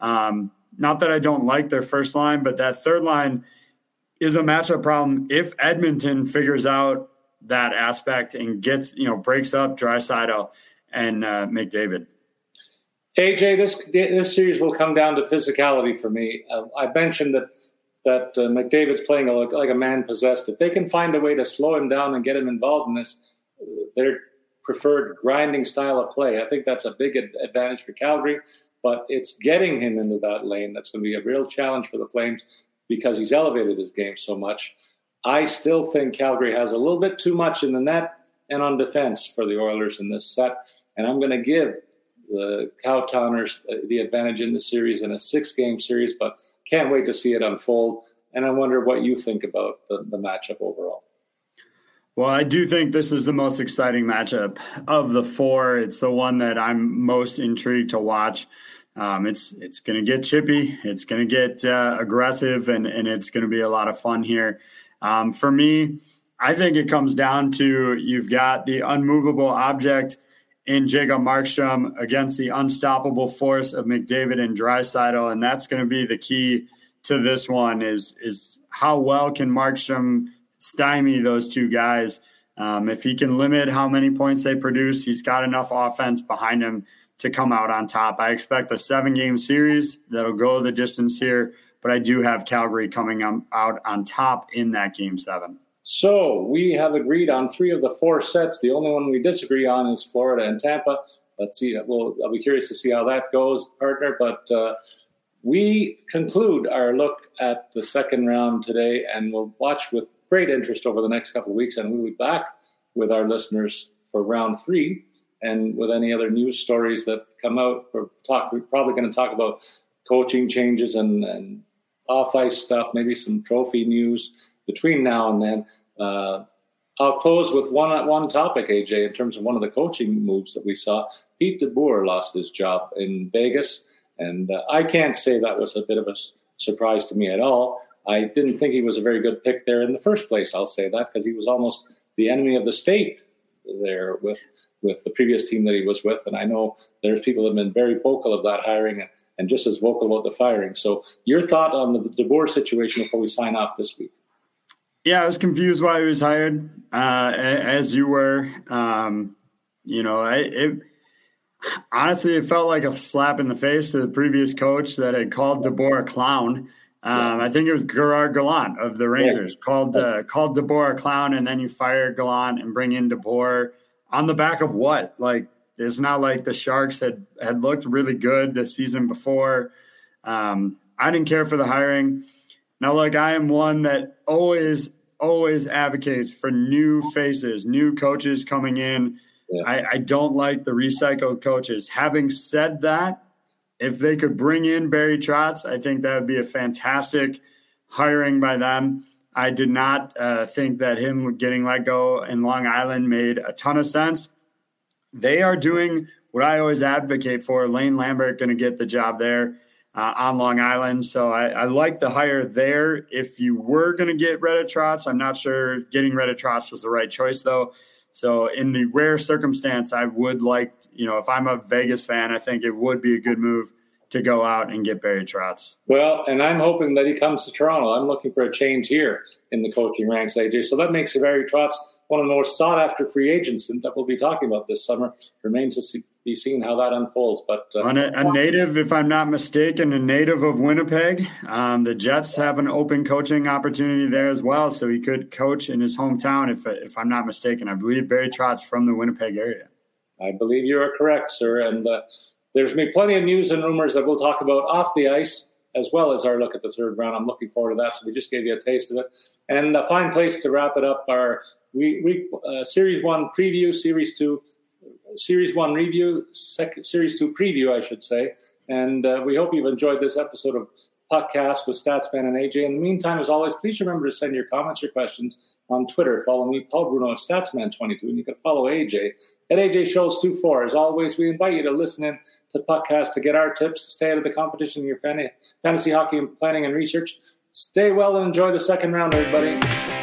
Not that I don't like their first line, but that third line is a matchup problem if Edmonton figures out that aspect and gets, breaks up Draisaitl and McDavid. AJ, this series will come down to physicality for me. I mentioned that that McDavid's playing like a man possessed. If they can find a way to slow him down and get him involved in this, their preferred grinding style of play, I think that's a big advantage for Calgary. But it's getting him into that lane that's going to be a real challenge for the Flames because he's elevated his game so much. I still think Calgary has a little bit too much in the net and on defense for the Oilers in this set. And I'm going to give the Cowtowners the advantage in the series in a 6-game series, but can't wait to see it unfold. And I wonder what you think about the matchup overall. Well, I do think this is the most exciting matchup of the 4. It's the one that I'm most intrigued to watch. It's going to get chippy. It's going to get aggressive, and it's going to be a lot of fun here. For me, I think it comes down to you've got the unmovable object in Jacob Markstrom against the unstoppable force of McDavid and Draisaitl, and that's going to be the key to this one is how well can Markstrom stymie those two guys. If he can limit how many points they produce, he's got enough offense behind him to come out on top. I expect a 7-game series that'll go the distance here, but I do have Calgary coming out on top in that Game 7. So we have agreed on 3 of the 4 sets. The only one we disagree on is Florida and Tampa. Let's see. I'll be curious to see how that goes, partner. But we conclude our look at the second round today, and we'll watch with great interest over the next couple of weeks. And we'll be back with our listeners for round 3 and with any other news stories that come out. We're probably going to talk about coaching changes and off-ice stuff, maybe some trophy news between now and then. I'll close with one topic, AJ, in terms of one of the coaching moves that we saw. Pete DeBoer lost his job in Vegas, and I can't say that was a bit of a surprise to me at all. I didn't think he was a very good pick there in the first place, I'll say that, because he was almost the enemy of the state there with the previous team that he was with. And I know there's people that have been very vocal of that hiring and just as vocal about the firing. So your thought on the DeBoer situation before we sign off this week? Yeah, I was confused why he was hired, as you were. Honestly, it felt like a slap in the face to the previous coach that had called DeBoer a clown. I think it was Gerard Gallant of the Rangers called DeBoer a clown, and then you fire Gallant and bring in DeBoer on the back of what? Like, it's not like the Sharks had looked really good the season before. I didn't care for the hiring. Now, look, I am one that always advocates for new faces, new coaches coming in. Yeah. I don't like the recycled coaches. Having said that, if they could bring in Barry Trotz, I think that would be a fantastic hiring by them. I did not think that him getting let go in Long Island made a ton of sense. They are doing what I always advocate for. Lane Lambert going to get the job there on Long Island. So I like the hire there. If you were going to get rid of Trotz, I'm not sure getting rid of Trotz was the right choice, though. So in the rare circumstance, I would like, if I'm a Vegas fan, I think it would be a good move to go out and get Barry Trotz. Well, and I'm hoping that he comes to Toronto. I'm looking for a change here in the coaching ranks, AJ. So that makes Barry Trotz one of the most sought-after free agents that we'll be talking about this summer. Remains to be seen how that unfolds. But a native, if I'm not mistaken, a native of Winnipeg. The Jets have an open coaching opportunity there as well, so he could coach in his hometown, if I'm not mistaken. I believe Barry Trotz from the Winnipeg area. I believe you are correct, sir. And there's been plenty of news and rumors that we'll talk about off the ice, as well as our look at the third round. I'm looking forward to that. So we just gave you a taste of it. And a fine place to wrap it up, our Series 1 preview, Series 1 review, Series 2 preview, I should say. And we hope you've enjoyed this episode of Puckcast with Statsman and AJ. In the meantime, as always, please remember to send your comments or questions on Twitter. Follow me, Paul Bruno, at Statsman22, and you can follow AJ at AJ Shows24. As always, we invite you to listen in to Puckcast to get our tips, to stay out of the competition in your fantasy hockey and planning and research. Stay well and enjoy the second round, everybody.